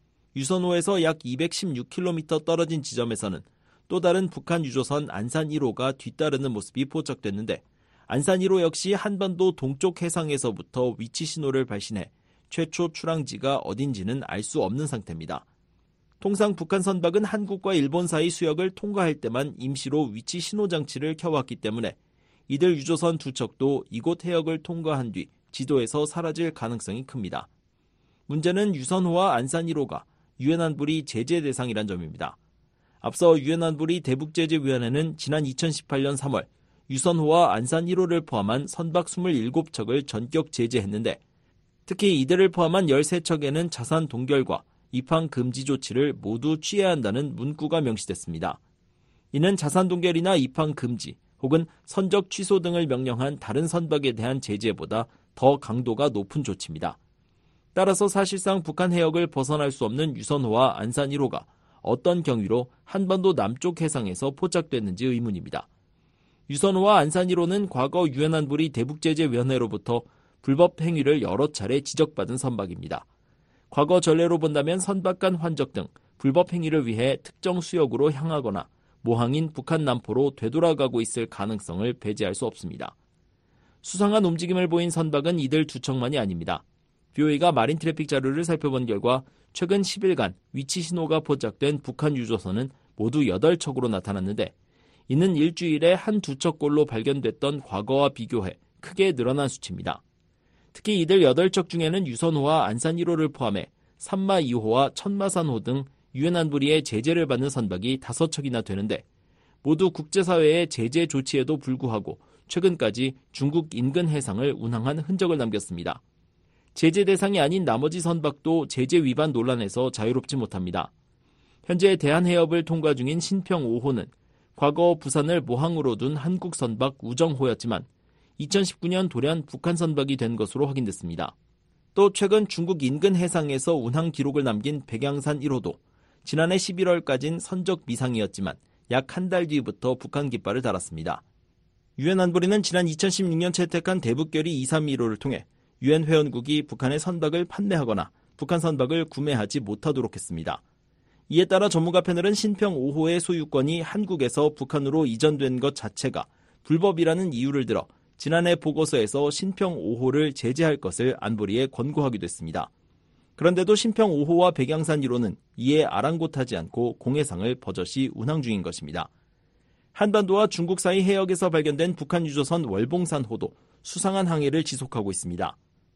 유선호에서 약 이백십육 킬로미터 떨어진 지점에서는 또 다른 북한 유조선 안산 일 호가 뒤따르는 모습이 포착됐는데 안산 일 호 역시 한반도 동쪽 해상에서부터 위치 신호를 발신해 최초 출항지가 어딘지는 알 수 없는 상태입니다. 통상 북한 선박은 한국과 일본 사이 수역을 통과할 때만 임시로 위치 신호 장치를 켜왔기 때문에 이들 유조선 두 척도 이곳 해역을 통과한 뒤 지도에서 사라질 가능성이 큽니다. 문제는 유선호와 안산 일 호가 유엔 안보리 제재 대상이란 점입니다. 앞서 유엔 안보리 대북제재위원회는 지난 이천십팔 년 삼월 유선호와 안산 일 호를 포함한 선박 이십칠 척을 전격 제재했는데 특히 이들을 포함한 열세 척에는 자산 동결과 입항 금지 조치를 모두 취해야 한다는 문구가 명시됐습니다. 이는 자산 동결이나 입항 금지 혹은 선적 취소 등을 명령한 다른 선박에 대한 제재보다 더 강도가 높은 조치입니다. 따라서 사실상 북한 해역을 벗어날 수 없는 유선호와 안산 일 호가 어떤 경위로 한반도 남쪽 해상에서 포착됐는지 의문입니다. 유선호와 안산 일 호는 과거 유엔 안보리 대북제재위원회로부터 불법 행위를 여러 차례 지적받은 선박입니다. 과거 전례로 본다면 선박 간 환적 등 불법 행위를 위해 특정 수역으로 향하거나 모항인 북한 남포로 되돌아가고 있을 가능성을 배제할 수 없습니다. 수상한 움직임을 보인 선박은 이들 두 척만이 아닙니다. 브이오에이가 마린 트래픽 자료를 살펴본 결과 최근 십 일간 위치 신호가 포착된 북한 유조선은 모두 여덟 척으로 나타났는데 이는 일주일에 한두 척꼴로 발견됐던 과거와 비교해 크게 늘어난 수치입니다. 특히 이들 여덟 척 중에는 유선호와 안산 일 호를 포함해 산마 이 호와 천마산호 등 유엔 안보리의 제재를 받는 선박이 다섯 척이나 되는데 모두 국제사회의 제재 조치에도 불구하고 최근까지 중국 인근 해상을 운항한 흔적을 남겼습니다. 제재 대상이 아닌 나머지 선박도 제재 위반 논란에서 자유롭지 못합니다. 현재 대한해협을 통과 중인 신평 오 호는 과거 부산을 모항으로 둔 한국 선박 우정호였지만 이천십구 년 돌연 북한 선박이 된 것으로 확인됐습니다. 또 최근 중국 인근 해상에서 운항 기록을 남긴 백양산 일 호도 지난해 십일 월까진 선적 미상이었지만 약 한 달 뒤부터 북한 깃발을 달았습니다. 유엔 안보리는 지난 이천십육 년 채택한 대북결의 이백삼십일 호를 통해 유엔 회원국이 북한의 선박을 판매하거나 북한 선박을 구매하지 못하도록 했습니다. 이에 따라 전문가 패널은 신평 오 호의 소유권이 한국에서 북한으로 이전된 것 자체가 불법이라는 이유를 들어 지난해 보고서에서 신평 오 호를 제재할 것을 안보리에 권고하기도 했습니다. 그런데도 신평 오 호와 백양산 일 호는 이에 아랑곳하지 않고 공해상을 버젓이 운항 중인 것입니다. 한반도와 중국 사이 해역에서 발견된 북한 유조선 월봉산호도 수상한 항해를 지속하고 있습니다.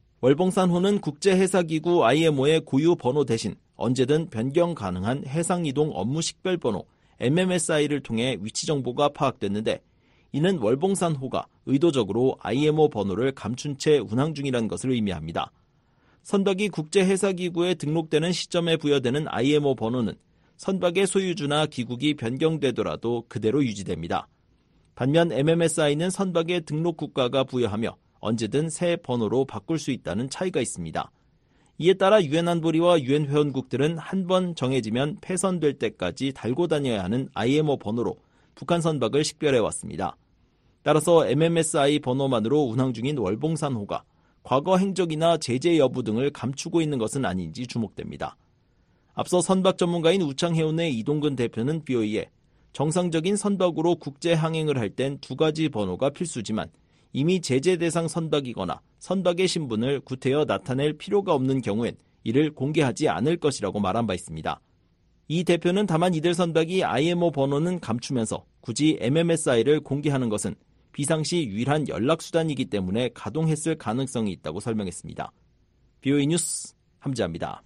월봉산호는 국제해사기구 아이엠오의 고유 번호 대신 언제든 변경 가능한 해상이동 업무 식별번호 엠엠에스아이를 통해 위치 정보가 파악됐는데 이는 월봉산호가 의도적으로 아이엠오 번호를 감춘 채 운항 중이라는 것을 의미합니다. 선박이 국제해사기구에 등록되는 시점에 부여되는 아이엠오 번호는 선박의 소유주나 기국이 변경되더라도 그대로 유지됩니다. 반면 엠엠에스아이는 선박의 등록 국가가 부여하며 언제든 새 번호로 바꿀 수 있다는 차이가 있습니다. 이에 따라 유엔 안보리와 유엔 회원국들은 한 번 정해지면 폐선될 때까지 달고 다녀야 하는 아이엠오 번호로 북한 선박을 식별해왔습니다. 따라서 엠엠에스아이 번호만으로 운항 중인 월봉산호가 과거 행적이나 제재 여부 등을 감추고 있는 것은 아닌지 주목됩니다. 앞서 선박 전문가인 우창해운의 이동근 대표는 브이오에이에 정상적인 선박으로 국제 항행을 할 땐 두 가지 번호가 필수지만 이미 제재 대상 선박이거나 선박의 신분을 구태여 나타낼 필요가 없는 경우엔 이를 공개하지 않을 것이라고 말한 바 있습니다. 이 대표는 다만 이들 선박이 아이엠오 번호는 감추면서 굳이 엠엠에스아이를 공개하는 것은 비상시 유일한 연락수단이기 때문에 가동했을 가능성이 있다고 설명했습니다. 비오이 뉴스 함지아입니다.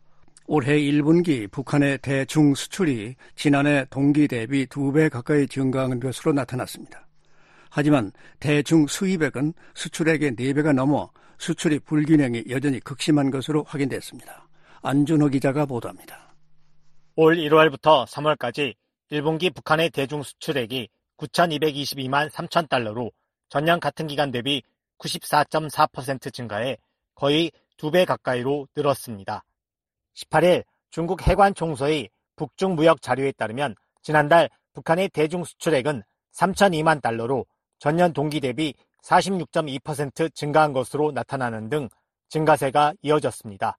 올해 일 분기 북한의 대중 수출이 지난해 동기 대비 두 배 가까이 증가한 것으로 나타났습니다. 하지만 대중 수입액은 수출액의 네 배가 넘어 수출이 불균형이 여전히 극심한 것으로 확인됐습니다. 안준호 기자가 보도합니다. 올 일월부터 삼월까지 일 분기 북한의 대중 수출액이 구천이백이십이만 삼천 달러로 전년 같은 기간 대비 구십사 점 사 퍼센트 증가해 거의 두 배 가까이로 늘었습니다. 십팔 일 중국 해관총서의 북중 무역 자료에 따르면 지난달 북한의 대중 수출액은 삼천이만 달러로 전년 동기 대비 사십육 점 이 퍼센트 증가한 것으로 나타나는 등 증가세가 이어졌습니다.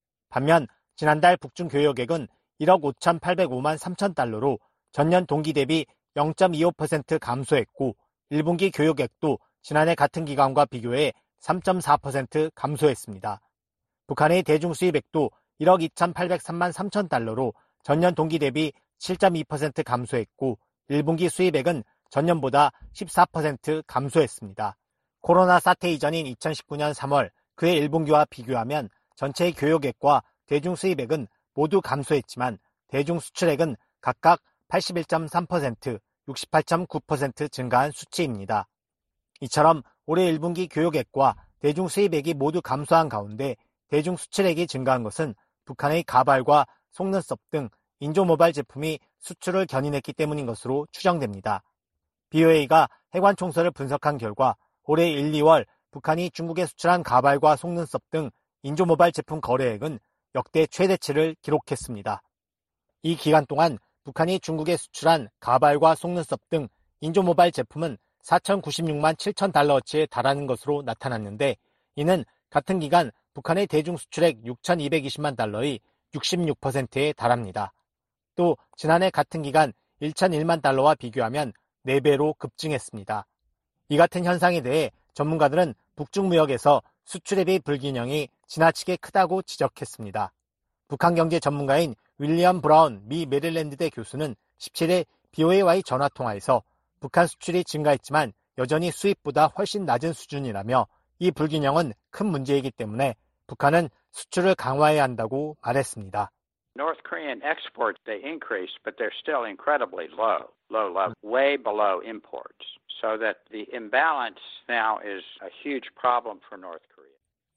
반면 지난달 북중 교역액은 일억 오천팔백오만 삼천 달러로 전년 동기 대비 영 점 이오 퍼센트 감소했고 일 분기 교역액도 지난해 같은 기간과 비교해 삼 점 사 퍼센트 감소했습니다. 북한의 대중 수입액도 일억 이천팔백삼만 삼천 달러로 전년 동기 대비 칠 점 이 퍼센트 감소했고 일 분기 수입액은 전년보다 십사 퍼센트 감소했습니다. 코로나 사태 이전인 이천십구 년 삼월 그해 일 분기와 비교하면 전체의 교역액과 대중 수입액은 모두 감소했지만 대중 수출액은 각각 팔십일 점 삼 퍼센트, 육십팔 점 구 퍼센트 증가한 수치입니다. 이처럼 올해 일 분기 교역액과 대중 수입액이 모두 감소한 가운데 대중 수출액이 증가한 것은 북한의 가발과 속눈썹 등 인조 모바일 제품이 수출을 견인했기 때문인 것으로 추정됩니다. 비오에이가 해관 총서를 분석한 결과 올해 일, 이월 북한이 중국에 수출한 가발과 속눈썹 등 인조 모바일 제품 거래액은 역대 최대치를 기록했습니다. 이 기간 동안 북한이 중국에 수출한 가발과 속눈썹 등 인조 모바일 제품은 사천구십육만 칠천 달러어치에 달하는 것으로 나타났는데 이는 같은 기간 북한의 대중 수출액 육천이백이십만 달러의 육십육 퍼센트에 달합니다. 또 지난해 같은 기간 천일만 달러와 비교하면 네 배로 급증했습니다. 이 같은 현상에 대해 전문가들은 북중 무역에서 수출입의 불균형이 지나치게 크다고 지적했습니다. 북한 경제 전문가인 윌리엄 브라운 미 메릴랜드대 교수는 십칠 일 비오에이와의 전화통화에서 북한 수출이 증가했지만 여전히 수입보다 훨씬 낮은 수준이라며 이 불균형은 큰 문제이기 때문에 북한은 수출을 강화해야 한다고 말했습니다. North Korean exports, they increased, but they're still incredibly low, low level, way below imports. So that the imbalance now is a huge problem for North Korea.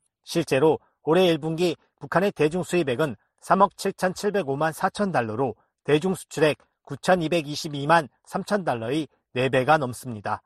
실제로 올해 일 분기 북한의 대중 수입액은 삼억 칠천칠백오만 사천 달러로 대중 수출액 구천이백이십이만 삼천 달러의 네 배가 넘습니다.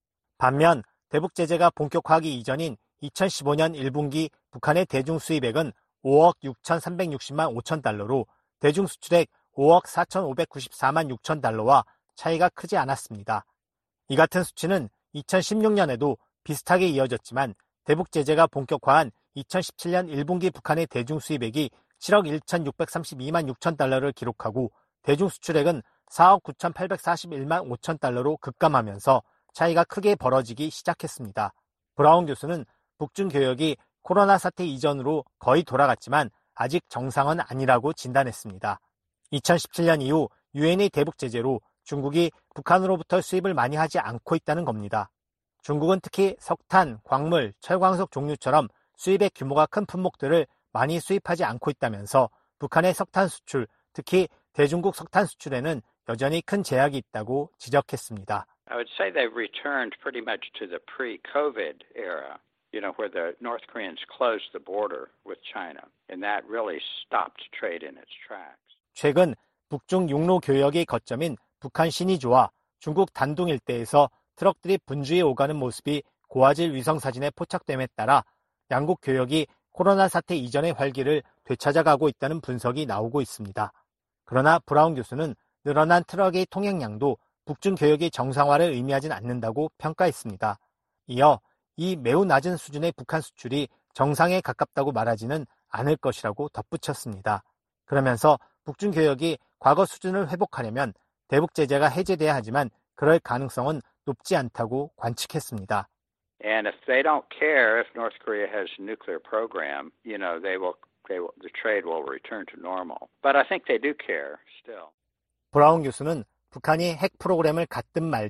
반면 대북 제재가 본격화하기 이전인 이천십오 년 일 분기 북한의 대중 수입액은 오억 육천삼백육십만 오천 달러로 대중 수출액 오억 사천오백구십사만 육천 달러와 차이가 크지 않았습니다. 이 같은 수치는 이천십육 년에도 비슷하게 이어졌지만 대북 제재가 본격화한 이천십칠 년 일 분기 북한의 대중 수입액이 칠억 천육백삼십이만 육천 달러를 기록하고 대중 수출액은 사억 구천팔백사십일만 오천 달러로 급감하면서 차이가 크게 벌어지기 시작했습니다. 브라운 교수는 북중 교역이 코로나 사태 이전으로 거의 돌아갔지만 아직 정상은 아니라고 진단했습니다. 이천십칠 년 이후 유엔의 대북 제재로 중국이 북한으로부터 수입을 많이 하지 않고 있다는 겁니다. 중국은 특히 석탄, 광물, 철광석 종류처럼 수입의 규모가 큰 품목들을 많이 수입하지 않고 있다면서 북한의 석탄 수출, 특히 대중국 석탄 수출에는 여전히 큰 제약이 있다고 지적했습니다. I would say they've returned pretty much to the pre-COVID era, you know, where the North Koreans closed the border with China, and that really stopped trade in its tracks. 최근 북중 육로 교역의 거점인 북한 신의주와 중국 단둥 일대에서 트럭들이 분주히 오가는 모습이 고화질 위성사진에 포착됨에 따라 양국 교역이 코로나 사태 이전의 활기를 되찾아가고 있다는 분석이 나오고 있습니다. 그러나 브라운 교수는 늘어난 트럭의 통행량도 북중 교역의 정상화를 의미하진 않는다고 평가했습니다. 이어 이 매우 낮은 수준의 북한 수출이 정상에 가깝다고 말하지는 않을 것이라고 덧붙였습니다. 그러면서 북중 교역이 과거 수준을 회복하려면 대북 제재가 해제돼야 하지만 그럴 가능성은 높지 않다고 관측했습니다. And if they don't care if North Korea has a nuclear program, you know, they will, they will, the trade will return to normal. But I think they do care still. 브라운 교수는 북한이 핵 프로그램을 갖든 말든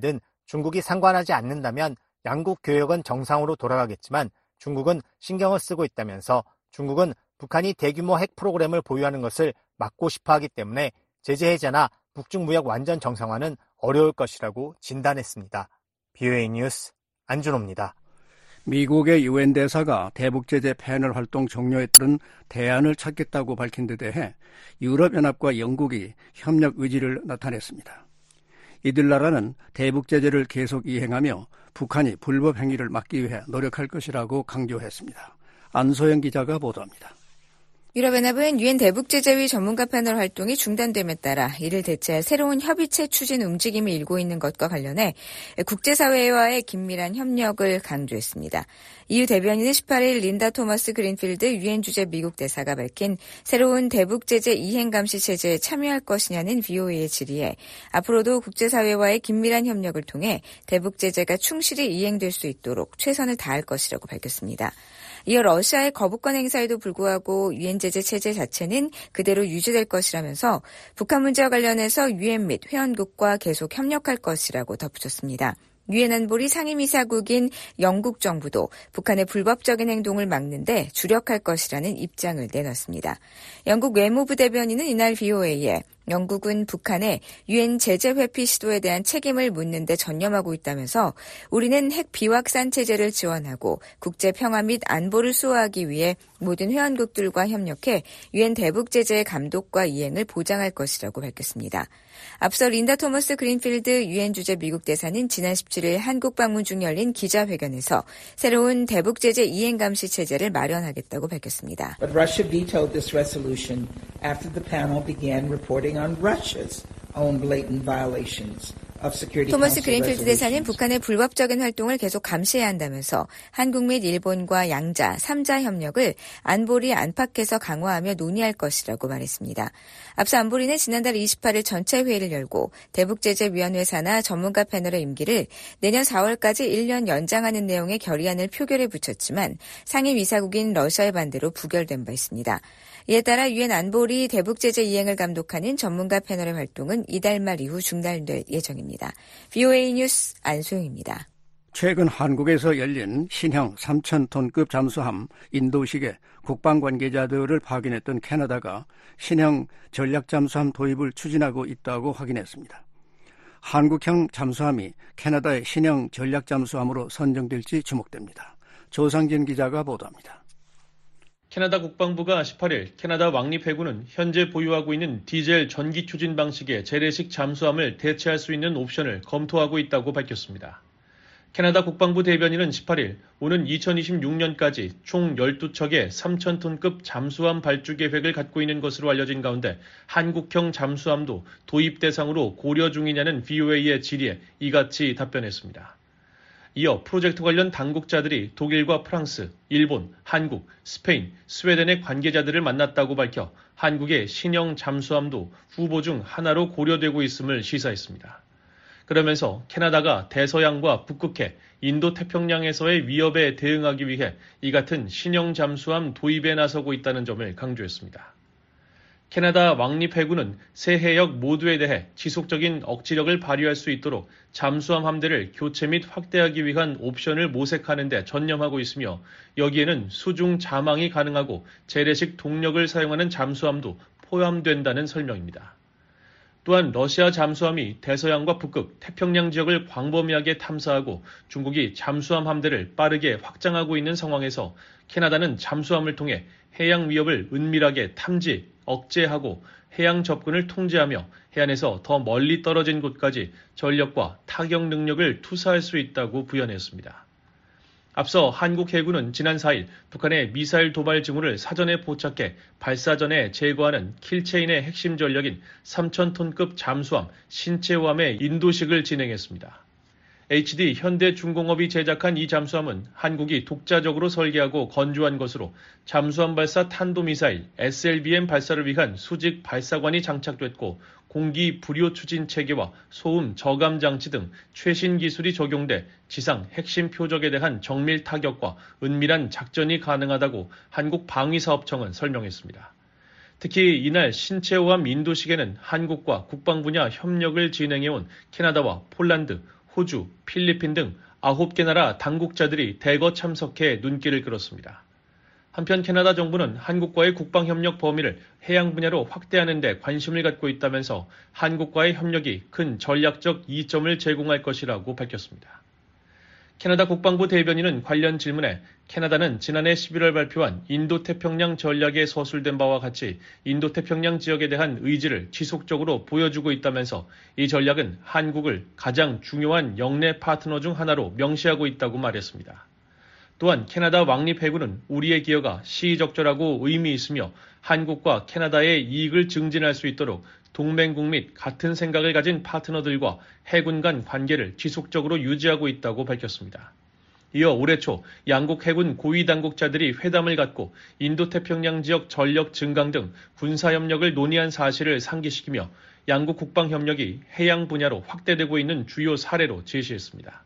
중국이 상관하지 않는다면 양국 교역은 정상으로 돌아가겠지만 중국은 신경을 쓰고 있다면서 중국은 북한이 대규모 핵 프로그램을 보유하는 것을 막고 싶어 하기 때문에 제재 해제나 북중 무역 완전 정상화는 어려울 것이라고 진단했습니다. 비오에이 뉴스 안준호입니다. 미국의 유엔 대사가 대북 제재 패널 활동 종료에 따른 대안을 찾겠다고 밝힌 데 대해 유럽연합과 영국이 협력 의지를 나타냈습니다. 이들 나라는 대북 제재를 계속 이행하며 북한이 불법 행위를 막기 위해 노력할 것이라고 강조했습니다. 안소영 기자가 보도합니다. 유럽연합은 유엔 대북제재위 전문가 패널 활동이 중단됨에 따라 이를 대체할 새로운 협의체 추진 움직임이 일고 있는 것과 관련해 국제사회와의 긴밀한 협력을 강조했습니다. 이유 대변인은 십팔 일 린다 토머스 그린필드 유엔 주재 미국 대사가 밝힌 새로운 대북제재 이행감시 체제에 참여할 것이냐는 비오에이의 질의에 앞으로도 국제사회와의 긴밀한 협력을 통해 대북제재가 충실히 이행될 수 있도록 최선을 다할 것이라고 밝혔습니다. 이어 러시아의 거부권 행사에도 불구하고 유엔 제재 체제 자체는 그대로 유지될 것이라면서 북한 문제와 관련해서 유엔 및 회원국과 계속 협력할 것이라고 덧붙였습니다. 유엔 안보리 상임이사국인 영국 정부도 북한의 불법적인 행동을 막는데 주력할 것이라는 입장을 내놨습니다. 영국 외무부 대변인은 이날 비오에이에 영국은 북한의 유엔 제재 회피 시도에 대한 책임을 묻는 데 전념하고 있다면서 우리는 핵 비확산 체제를 지원하고 국제 평화 및 안보를 수호하기 위해 모든 회원국들과 협력해 유엔 대북 제재의 감독과 이행을 보장할 것이라고 밝혔습니다. 앞서 린다 토머스 그린필드 유엔 주재 미국 대사는 지난 십칠 일 한국 방문 중 열린 기자회견에서 새로운 대북 제재 이행 감시 체제를 마련하겠다고 밝혔습니다. But Russia vetoed this resolution after the panel began reporting on Russia's own blatant violations. 토머스 그린필드 대사는 북한의 불법적인 활동을 계속 감시해야 한다면서 한국 및 일본과 양자, 삼자 협력을 안보리 안팎에서 강화하며 논의할 것이라고 말했습니다. 앞서 안보리는 지난달 이십팔 일 전체 회의를 열고 대북제재위원회 산하 전문가 패널의 임기를 내년 사월까지 일 년 연장하는 내용의 결의안을 표결에 붙였지만 상임이사국인 러시아의 반대로 부결된 바 있습니다. 이에 따라 유엔 안보리 대북제재 이행을 감독하는 전문가 패널의 활동은 이달 말 이후 중단될 예정입니다. 비오에이 뉴스 안소영입니다. 최근 한국에서 열린 신형 삼천 톤급 잠수함 인도식의 국방 관계자들을 파견했던 캐나다가 신형 전략 잠수함 도입을 추진하고 있다고 확인했습니다. 한국형 잠수함이 캐나다의 신형 전략 잠수함으로 선정될지 주목됩니다. 조상진 기자가 보도합니다. 캐나다 국방부가 십팔 일 캐나다 왕립 해군은 현재 보유하고 있는 디젤 전기 추진 방식의 재래식 잠수함을 대체할 수 있는 옵션을 검토하고 있다고 밝혔습니다. 캐나다 국방부 대변인은 십팔 일 오는 이천이십육 년까지 총 열두 척의 삼천 톤급 잠수함 발주 계획을 갖고 있는 것으로 알려진 가운데 한국형 잠수함도 도입 대상으로 고려 중이냐는 비오에이의 질의에 이같이 답변했습니다. 이어 프로젝트 관련 당국자들이 독일과 프랑스, 일본, 한국, 스페인, 스웨덴의 관계자들을 만났다고 밝혀 한국의 신형 잠수함도 후보 중 하나로 고려되고 있음을 시사했습니다. 그러면서 캐나다가 대서양과 북극해, 인도태평양에서의 위협에 대응하기 위해 이 같은 신형 잠수함 도입에 나서고 있다는 점을 강조했습니다. 캐나다 왕립해군은 새 해역 모두에 대해 지속적인 억지력을 발휘할 수 있도록 잠수함 함대를 교체 및 확대하기 위한 옵션을 모색하는 데 전념하고 있으며 여기에는 수중 자망이 가능하고 재래식 동력을 사용하는 잠수함도 포함된다는 설명입니다. 또한 러시아 잠수함이 대서양과 북극, 태평양 지역을 광범위하게 탐사하고 중국이 잠수함 함대를 빠르게 확장하고 있는 상황에서 캐나다는 잠수함을 통해 해양 위협을 은밀하게 탐지, 억제하고 해양 접근을 통제하며 해안에서 더 멀리 떨어진 곳까지 전력과 타격 능력을 투사할 수 있다고 부연했습니다. 앞서 한국 해군은 지난 사 일 북한의 미사일 도발 징후를 사전에 포착해 발사 전에 제거하는 킬체인의 핵심 전력인 삼천 톤급 잠수함 신체호함의 인도식을 진행했습니다. 에이치디 현대중공업이 제작한 이 잠수함은 한국이 독자적으로 설계하고 건조한 것으로 잠수함 발사 탄도미사일 에스엘비엠 발사를 위한 수직 발사관이 장착됐고 공기 불요 추진 체계와 소음 저감 장치 등 최신 기술이 적용돼 지상 핵심 표적에 대한 정밀 타격과 은밀한 작전이 가능하다고 한국방위사업청은 설명했습니다. 특히 이날 신체호함 인도식에는 한국과 국방 분야 협력을 진행해온 캐나다와 폴란드, 호주, 필리핀 등 아홉 개 나라 당국자들이 대거 참석해 눈길을 끌었습니다. 한편 캐나다 정부는 한국과의 국방협력 범위를 해양 분야로 확대하는 데 관심을 갖고 있다면서 한국과의 협력이 큰 전략적 이점을 제공할 것이라고 밝혔습니다. 캐나다 국방부 대변인은 관련 질문에 캐나다는 지난해 십일월 발표한 인도태평양 전략에 서술된 바와 같이 인도태평양 지역에 대한 의지를 지속적으로 보여주고 있다면서 이 전략은 한국을 가장 중요한 영내 파트너 중 하나로 명시하고 있다고 말했습니다. 또한 캐나다 왕립해군은 우리의 기여가 시의적절하고 의미 있으며 한국과 캐나다의 이익을 증진할 수 있도록 동맹국 및 같은 생각을 가진 파트너들과 해군 간 관계를 지속적으로 유지하고 있다고 밝혔습니다. 이어 올해 초 양국 해군 고위 당국자들이 회담을 갖고 인도태평양 지역 전력 증강 등 군사협력을 논의한 사실을 상기시키며 양국 국방협력이 해양 분야로 확대되고 있는 주요 사례로 제시했습니다.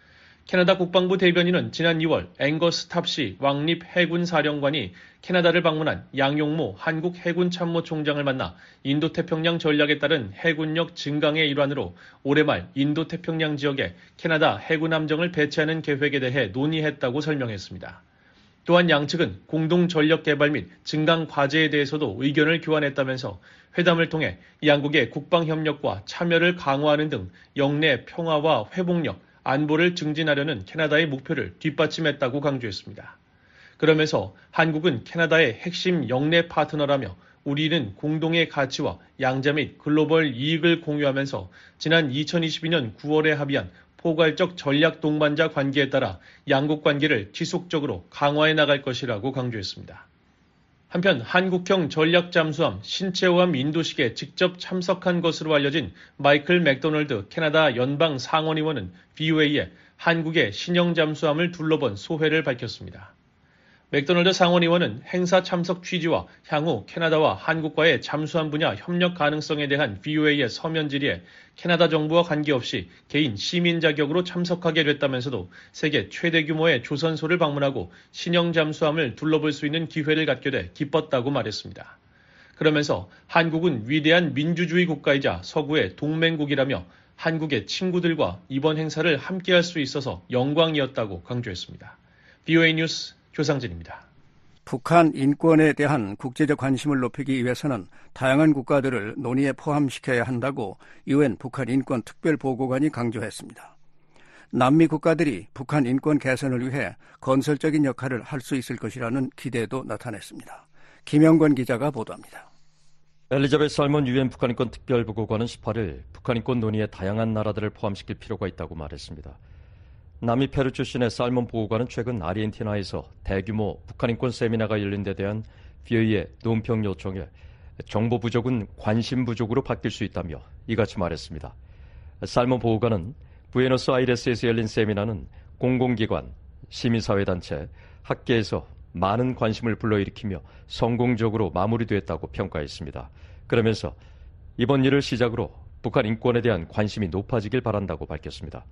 캐나다 국방부 대변인은 지난 이월 앵거스 탑시 왕립 해군 사령관이 캐나다를 방문한 양용모 한국 해군 참모총장을 만나 인도태평양 전략에 따른 해군력 증강의 일환으로 올해 말 인도태평양 지역에 캐나다 해군 함정을 배치하는 계획에 대해 논의했다고 설명했습니다. 또한 양측은 공동 전력 개발 및 증강 과제에 대해서도 의견을 교환했다면서 회담을 통해 양국의 국방협력과 참여를 강화하는 등 영내 평화와 회복력, 안보를 증진하려는 캐나다의 목표를 뒷받침했다고 강조했습니다. 그러면서 한국은 캐나다의 핵심 영내 파트너라며 우리는 공동의 가치와 양자 및 글로벌 이익을 공유하면서 지난 이천이십이 년 구월에 합의한 포괄적 전략 동반자 관계에 따라 양국 관계를 지속적으로 강화해 나갈 것이라고 강조했습니다. 한편 한국형 전략 잠수함 신체호함 인도식에 직접 참석한 것으로 알려진 마이클 맥도널드 캐나다 연방 상원의원은 브이오에이에 한국의 신형 잠수함을 둘러본 소회를 밝혔습니다. 맥도널드 상원의원은 행사 참석 취지와 향후 캐나다와 한국과의 잠수함 분야 협력 가능성에 대한 브이오에이의 서면 질의에 캐나다 정부와 관계없이 개인 시민 자격으로 참석하게 됐다면서도 세계 최대 규모의 조선소를 방문하고 신형 잠수함을 둘러볼 수 있는 기회를 갖게 돼 기뻤다고 말했습니다. 그러면서 한국은 위대한 민주주의 국가이자 서구의 동맹국이라며 한국의 친구들과 이번 행사를 함께할 수 있어서 영광이었다고 강조했습니다. 브이오에이 뉴스 조상진입니다. 북한 인권에 대한 국제적 관심을 높이기 위해서는 다양한 국가들을 논의에 포함시켜야 한다고 유엔 북한 인권 특별보고관이 강조했습니다. 남미 국가들이 북한 인권 개선을 위해 건설적인 역할을 할 수 있을 것이라는 기대도 나타냈습니다. 김영권 기자가 보도합니다. 엘리자베스 살몬 유엔 북한 인권 특별보고관은 십팔 일 북한 인권 논의에 다양한 나라들을 포함시킬 필요가 있다고 말했습니다. 남미 페루 출신의 살몬 보고관은 최근 아르헨티나에서 대규모 북한 인권 세미나가 열린 데 대한 브이오에이의 논평 요청에 정보 부족은 관심 부족으로 바뀔 수 있다며 이같이 말했습니다. 살몬 보고관은 부에노스아이레스에서 열린 세미나는 공공기관, 시민사회단체, 학계에서 많은 관심을 불러일으키며 성공적으로 마무리됐다고 평가했습니다. 그러면서 이번 일을 시작으로 북한 인권에 대한 관심이 높아지길 바란다고 밝혔습니다.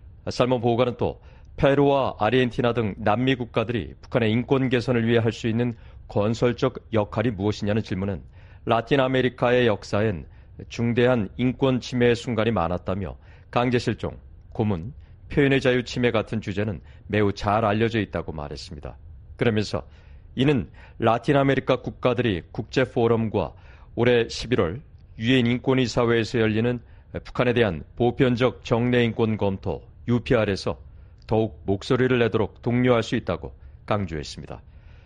살몬 보고관은 또 페루와 아르헨티나 등 남미 국가들이 북한의 인권 개선을 위해 할 수 있는 건설적 역할이 무엇이냐는 질문은 라틴 아메리카의 역사엔 중대한 인권 침해의 순간이 많았다며 강제실종, 고문, 표현의 자유 침해 같은 주제는 매우 잘 알려져 있다고 말했습니다. 그러면서 이는 라틴 아메리카 국가들이 국제 포럼과 올해 십일월 유엔 인권이사회에서 열리는 북한에 대한 보편적 정례 인권 검토 유피알에서 더욱 목소리를 내도록 독려할 수 있다고 강조했습니다.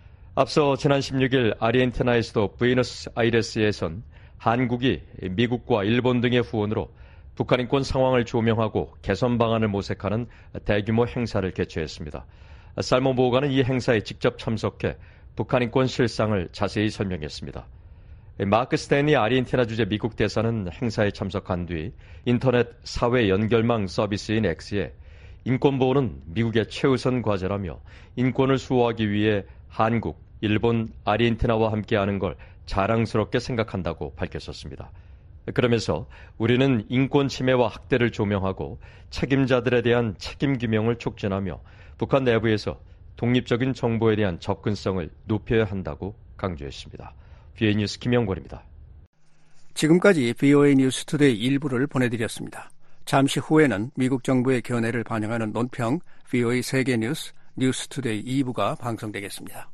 앞서 지난 십육 일 아르헨티나에서도 부에노스아이레스에선 한국이 미국과 일본 등의 후원으로 북한 인권 상황을 조명하고 개선 방안을 모색하는 대규모 행사를 개최했습니다. 살몬 보고관은 이 행사에 직접 참석해 북한 인권 실상을 자세히 설명했습니다. 마크 스탠리 아르헨티나 주재 미국 대사는 행사에 참석한 뒤 인터넷 사회 연결망 서비스인 X에 인권보호는 미국의 최우선 과제라며 인권을 수호하기 위해 한국, 일본, 아르헨티나와 함께하는 걸 자랑스럽게 생각한다고 밝혔었습니다. 그러면서 우리는 인권 침해와 학대를 조명하고 책임자들에 대한 책임 규명을 촉진하며 북한 내부에서 독립적인 정보에 대한 접근성을 높여야 한다고 강조했습니다. 브이오에이 뉴스 김영권입니다. 지금까지 브이오에이 뉴스 투데이 일부를 보내드렸습니다. 잠시 후에는 미국 정부의 견해를 반영하는 논평 브이오에이 세계뉴스 뉴스투데이 이 부가 방송되겠습니다.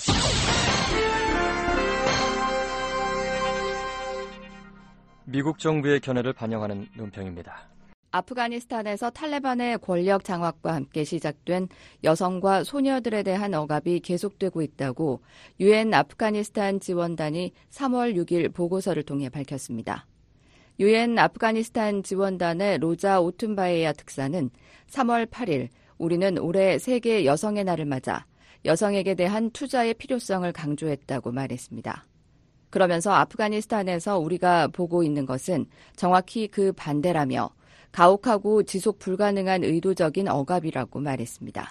미국 정부의 견해를 반영하는 논평입니다. 아프가니스탄에서 탈레반의 권력 장악과 함께 시작된 여성과 소녀들에 대한 억압이 계속되고 있다고 유엔 아프가니스탄 지원단이 삼월 육일 보고서를 통해 밝혔습니다. 유엔 아프가니스탄 지원단의 로자 오툰바에야 특사는 삼월 팔일 우리는 올해 세계 여성의 날을 맞아 여성에게 대한 투자의 필요성을 강조했다고 말했습니다. 그러면서 아프가니스탄에서 우리가 보고 있는 것은 정확히 그 반대라며 가혹하고 지속 불가능한 의도적인 억압이라고 말했습니다.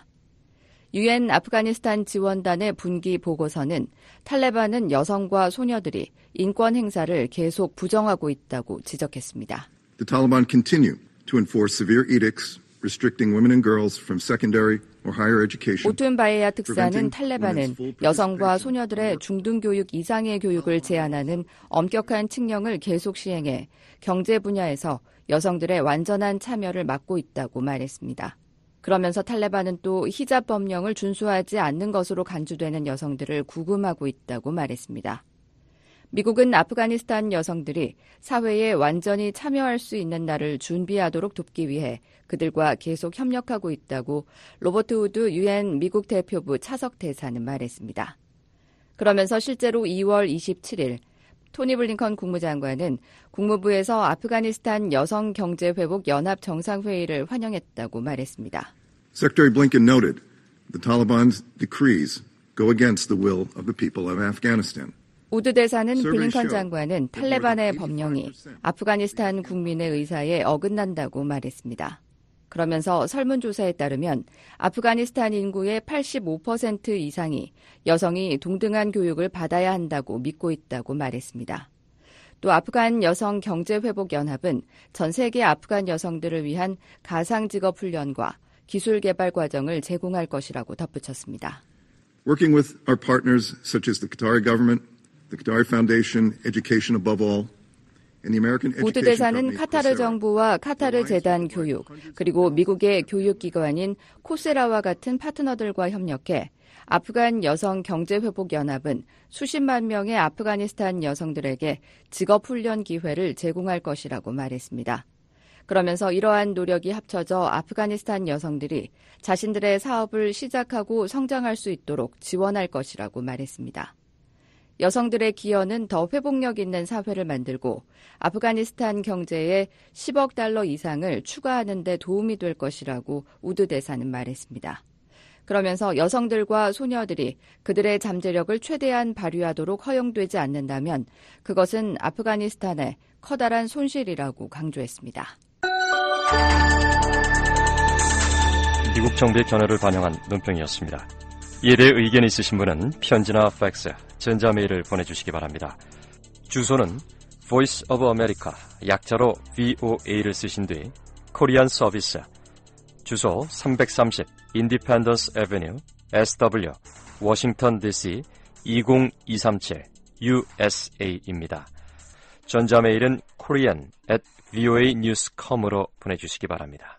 유엔 아프가니스탄 지원단의 분기 보고서는 탈레반은 여성과 소녀들이 인권 행사를 계속 부정하고 있다고 지적했습니다. The Taliban continue to enforce severe edicts restricting women and girls from secondary or higher education. 오툰바에야 특사는 탈레반은 여성과 소녀들의 중등교육 이상의 교육을 제한하는 엄격한 칙령을 계속 시행해 경제 분야에서 여성들의 완전한 참여를 막고 있다고 말했습니다. 그러면서 탈레반은 또 히잡 법령을 준수하지 않는 것으로 간주되는 여성들을 구금하고 있다고 말했습니다. 미국은 아프가니스탄 여성들이 사회에 완전히 참여할 수 있는 날을 준비하도록 돕기 위해 그들과 계속 협력하고 있다고 로버트 우드 유엔 미국 대표부 차석 대사는 말했습니다. 그러면서 실제로 이월 이십칠일 토니 블링컨 국무장관은 국무부에서 아프가니스탄 여성경제회복 연합 정상회의를 환영했다고 말했습니다. Secretary Blinken noted the Taliban's decrees go against the will of the people of Afghanistan. 우드 대사는 블링컨 장관은 탈레반의 법령이 아프가니스탄 국민의 의사에 어긋난다고 말했습니다. 그러면서 설문조사에 따르면 아프가니스탄 인구의 팔십오 퍼센트 이상이 여성이 동등한 교육을 받아야 한다고 믿고 있다고 말했습니다. 또 아프간 여성 경제회복연합은 전 세계 아프간 여성들을 위한 가상직업 훈련과 기술 개발 과정을 제공할 것이라고 덧붙였습니다. Working with our partners such as the Qatari government, the Qatari Foundation, Education Above All, 우드 대사는 카타르 정부와 카타르 재단 교육, 그리고 미국의 교육기관인 코세라와 같은 파트너들과 협력해 아프간 여성 경제회복연합은 수십만 명의 아프가니스탄 여성들에게 직업훈련 기회를 제공할 것이라고 말했습니다. 그러면서 이러한 노력이 합쳐져 아프가니스탄 여성들이 자신들의 사업을 시작하고 성장할 수 있도록 지원할 것이라고 말했습니다. 여성들의 기여는 더 회복력 있는 사회를 만들고 아프가니스탄 경제에 십억 달러 이상을 추가하는 데 도움이 될 것이라고 우드 대사는 말했습니다. 그러면서 여성들과 소녀들이 그들의 잠재력을 최대한 발휘하도록 허용되지 않는다면 그것은 아프가니스탄의 커다란 손실이라고 강조했습니다. 미국 정부의 견해를 반영한 논평이었습니다. 이에 대해 의견 있으신 분은 편지나 팩스, 전자메일을 보내주시기 바랍니다. 주소는 Voice of America, 약자로 브이오에이를 쓰신 뒤 코리안 서비스, 주소 삼백삼십 Independence Avenue, 에스더블유, 워싱턴 디씨 이공이삼칠 유에스에이입니다. 전자메일은 korean at 브이오에이 뉴스 닷 컴으로 보내주시기 바랍니다.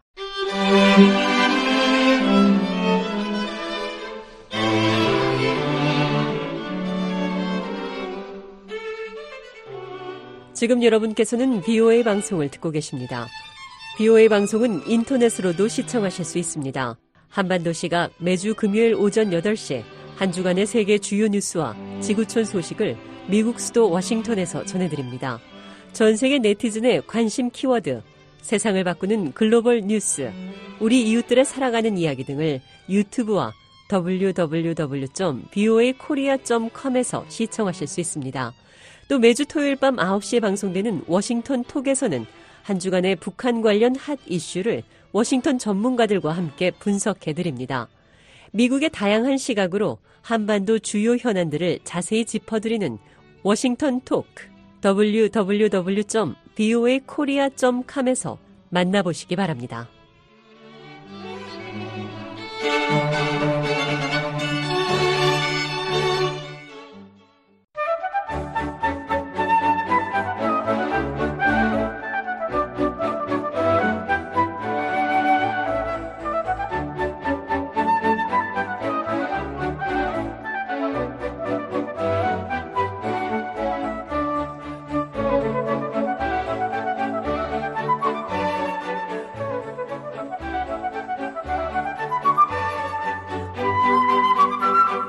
지금 여러분께서는 브이오에이 방송을 듣고 계십니다. 브이오에이 방송은 인터넷으로도 시청하실 수 있습니다. 한반도 시각 매주 금요일 오전 여덟 시 한 주간의 세계 주요 뉴스와 지구촌 소식을 미국 수도 워싱턴에서 전해드립니다. 전 세계 네티즌의 관심 키워드, 세상을 바꾸는 글로벌 뉴스, 우리 이웃들의 살아가는 이야기 등을 유튜브와 더블유 더블유 더블유 점 브이오에이 코리아 점 컴에서 시청하실 수 있습니다. 또 매주 토요일 밤 아홉 시에 방송되는 워싱턴 톡에서는 한 주간의 북한 관련 핫 이슈를 워싱턴 전문가들과 함께 분석해드립니다. 미국의 다양한 시각으로 한반도 주요 현안들을 자세히 짚어드리는 워싱턴 톡, 더블유 더블유 더블유 점 브이오에이 코리아 점 컴에서 만나보시기 바랍니다.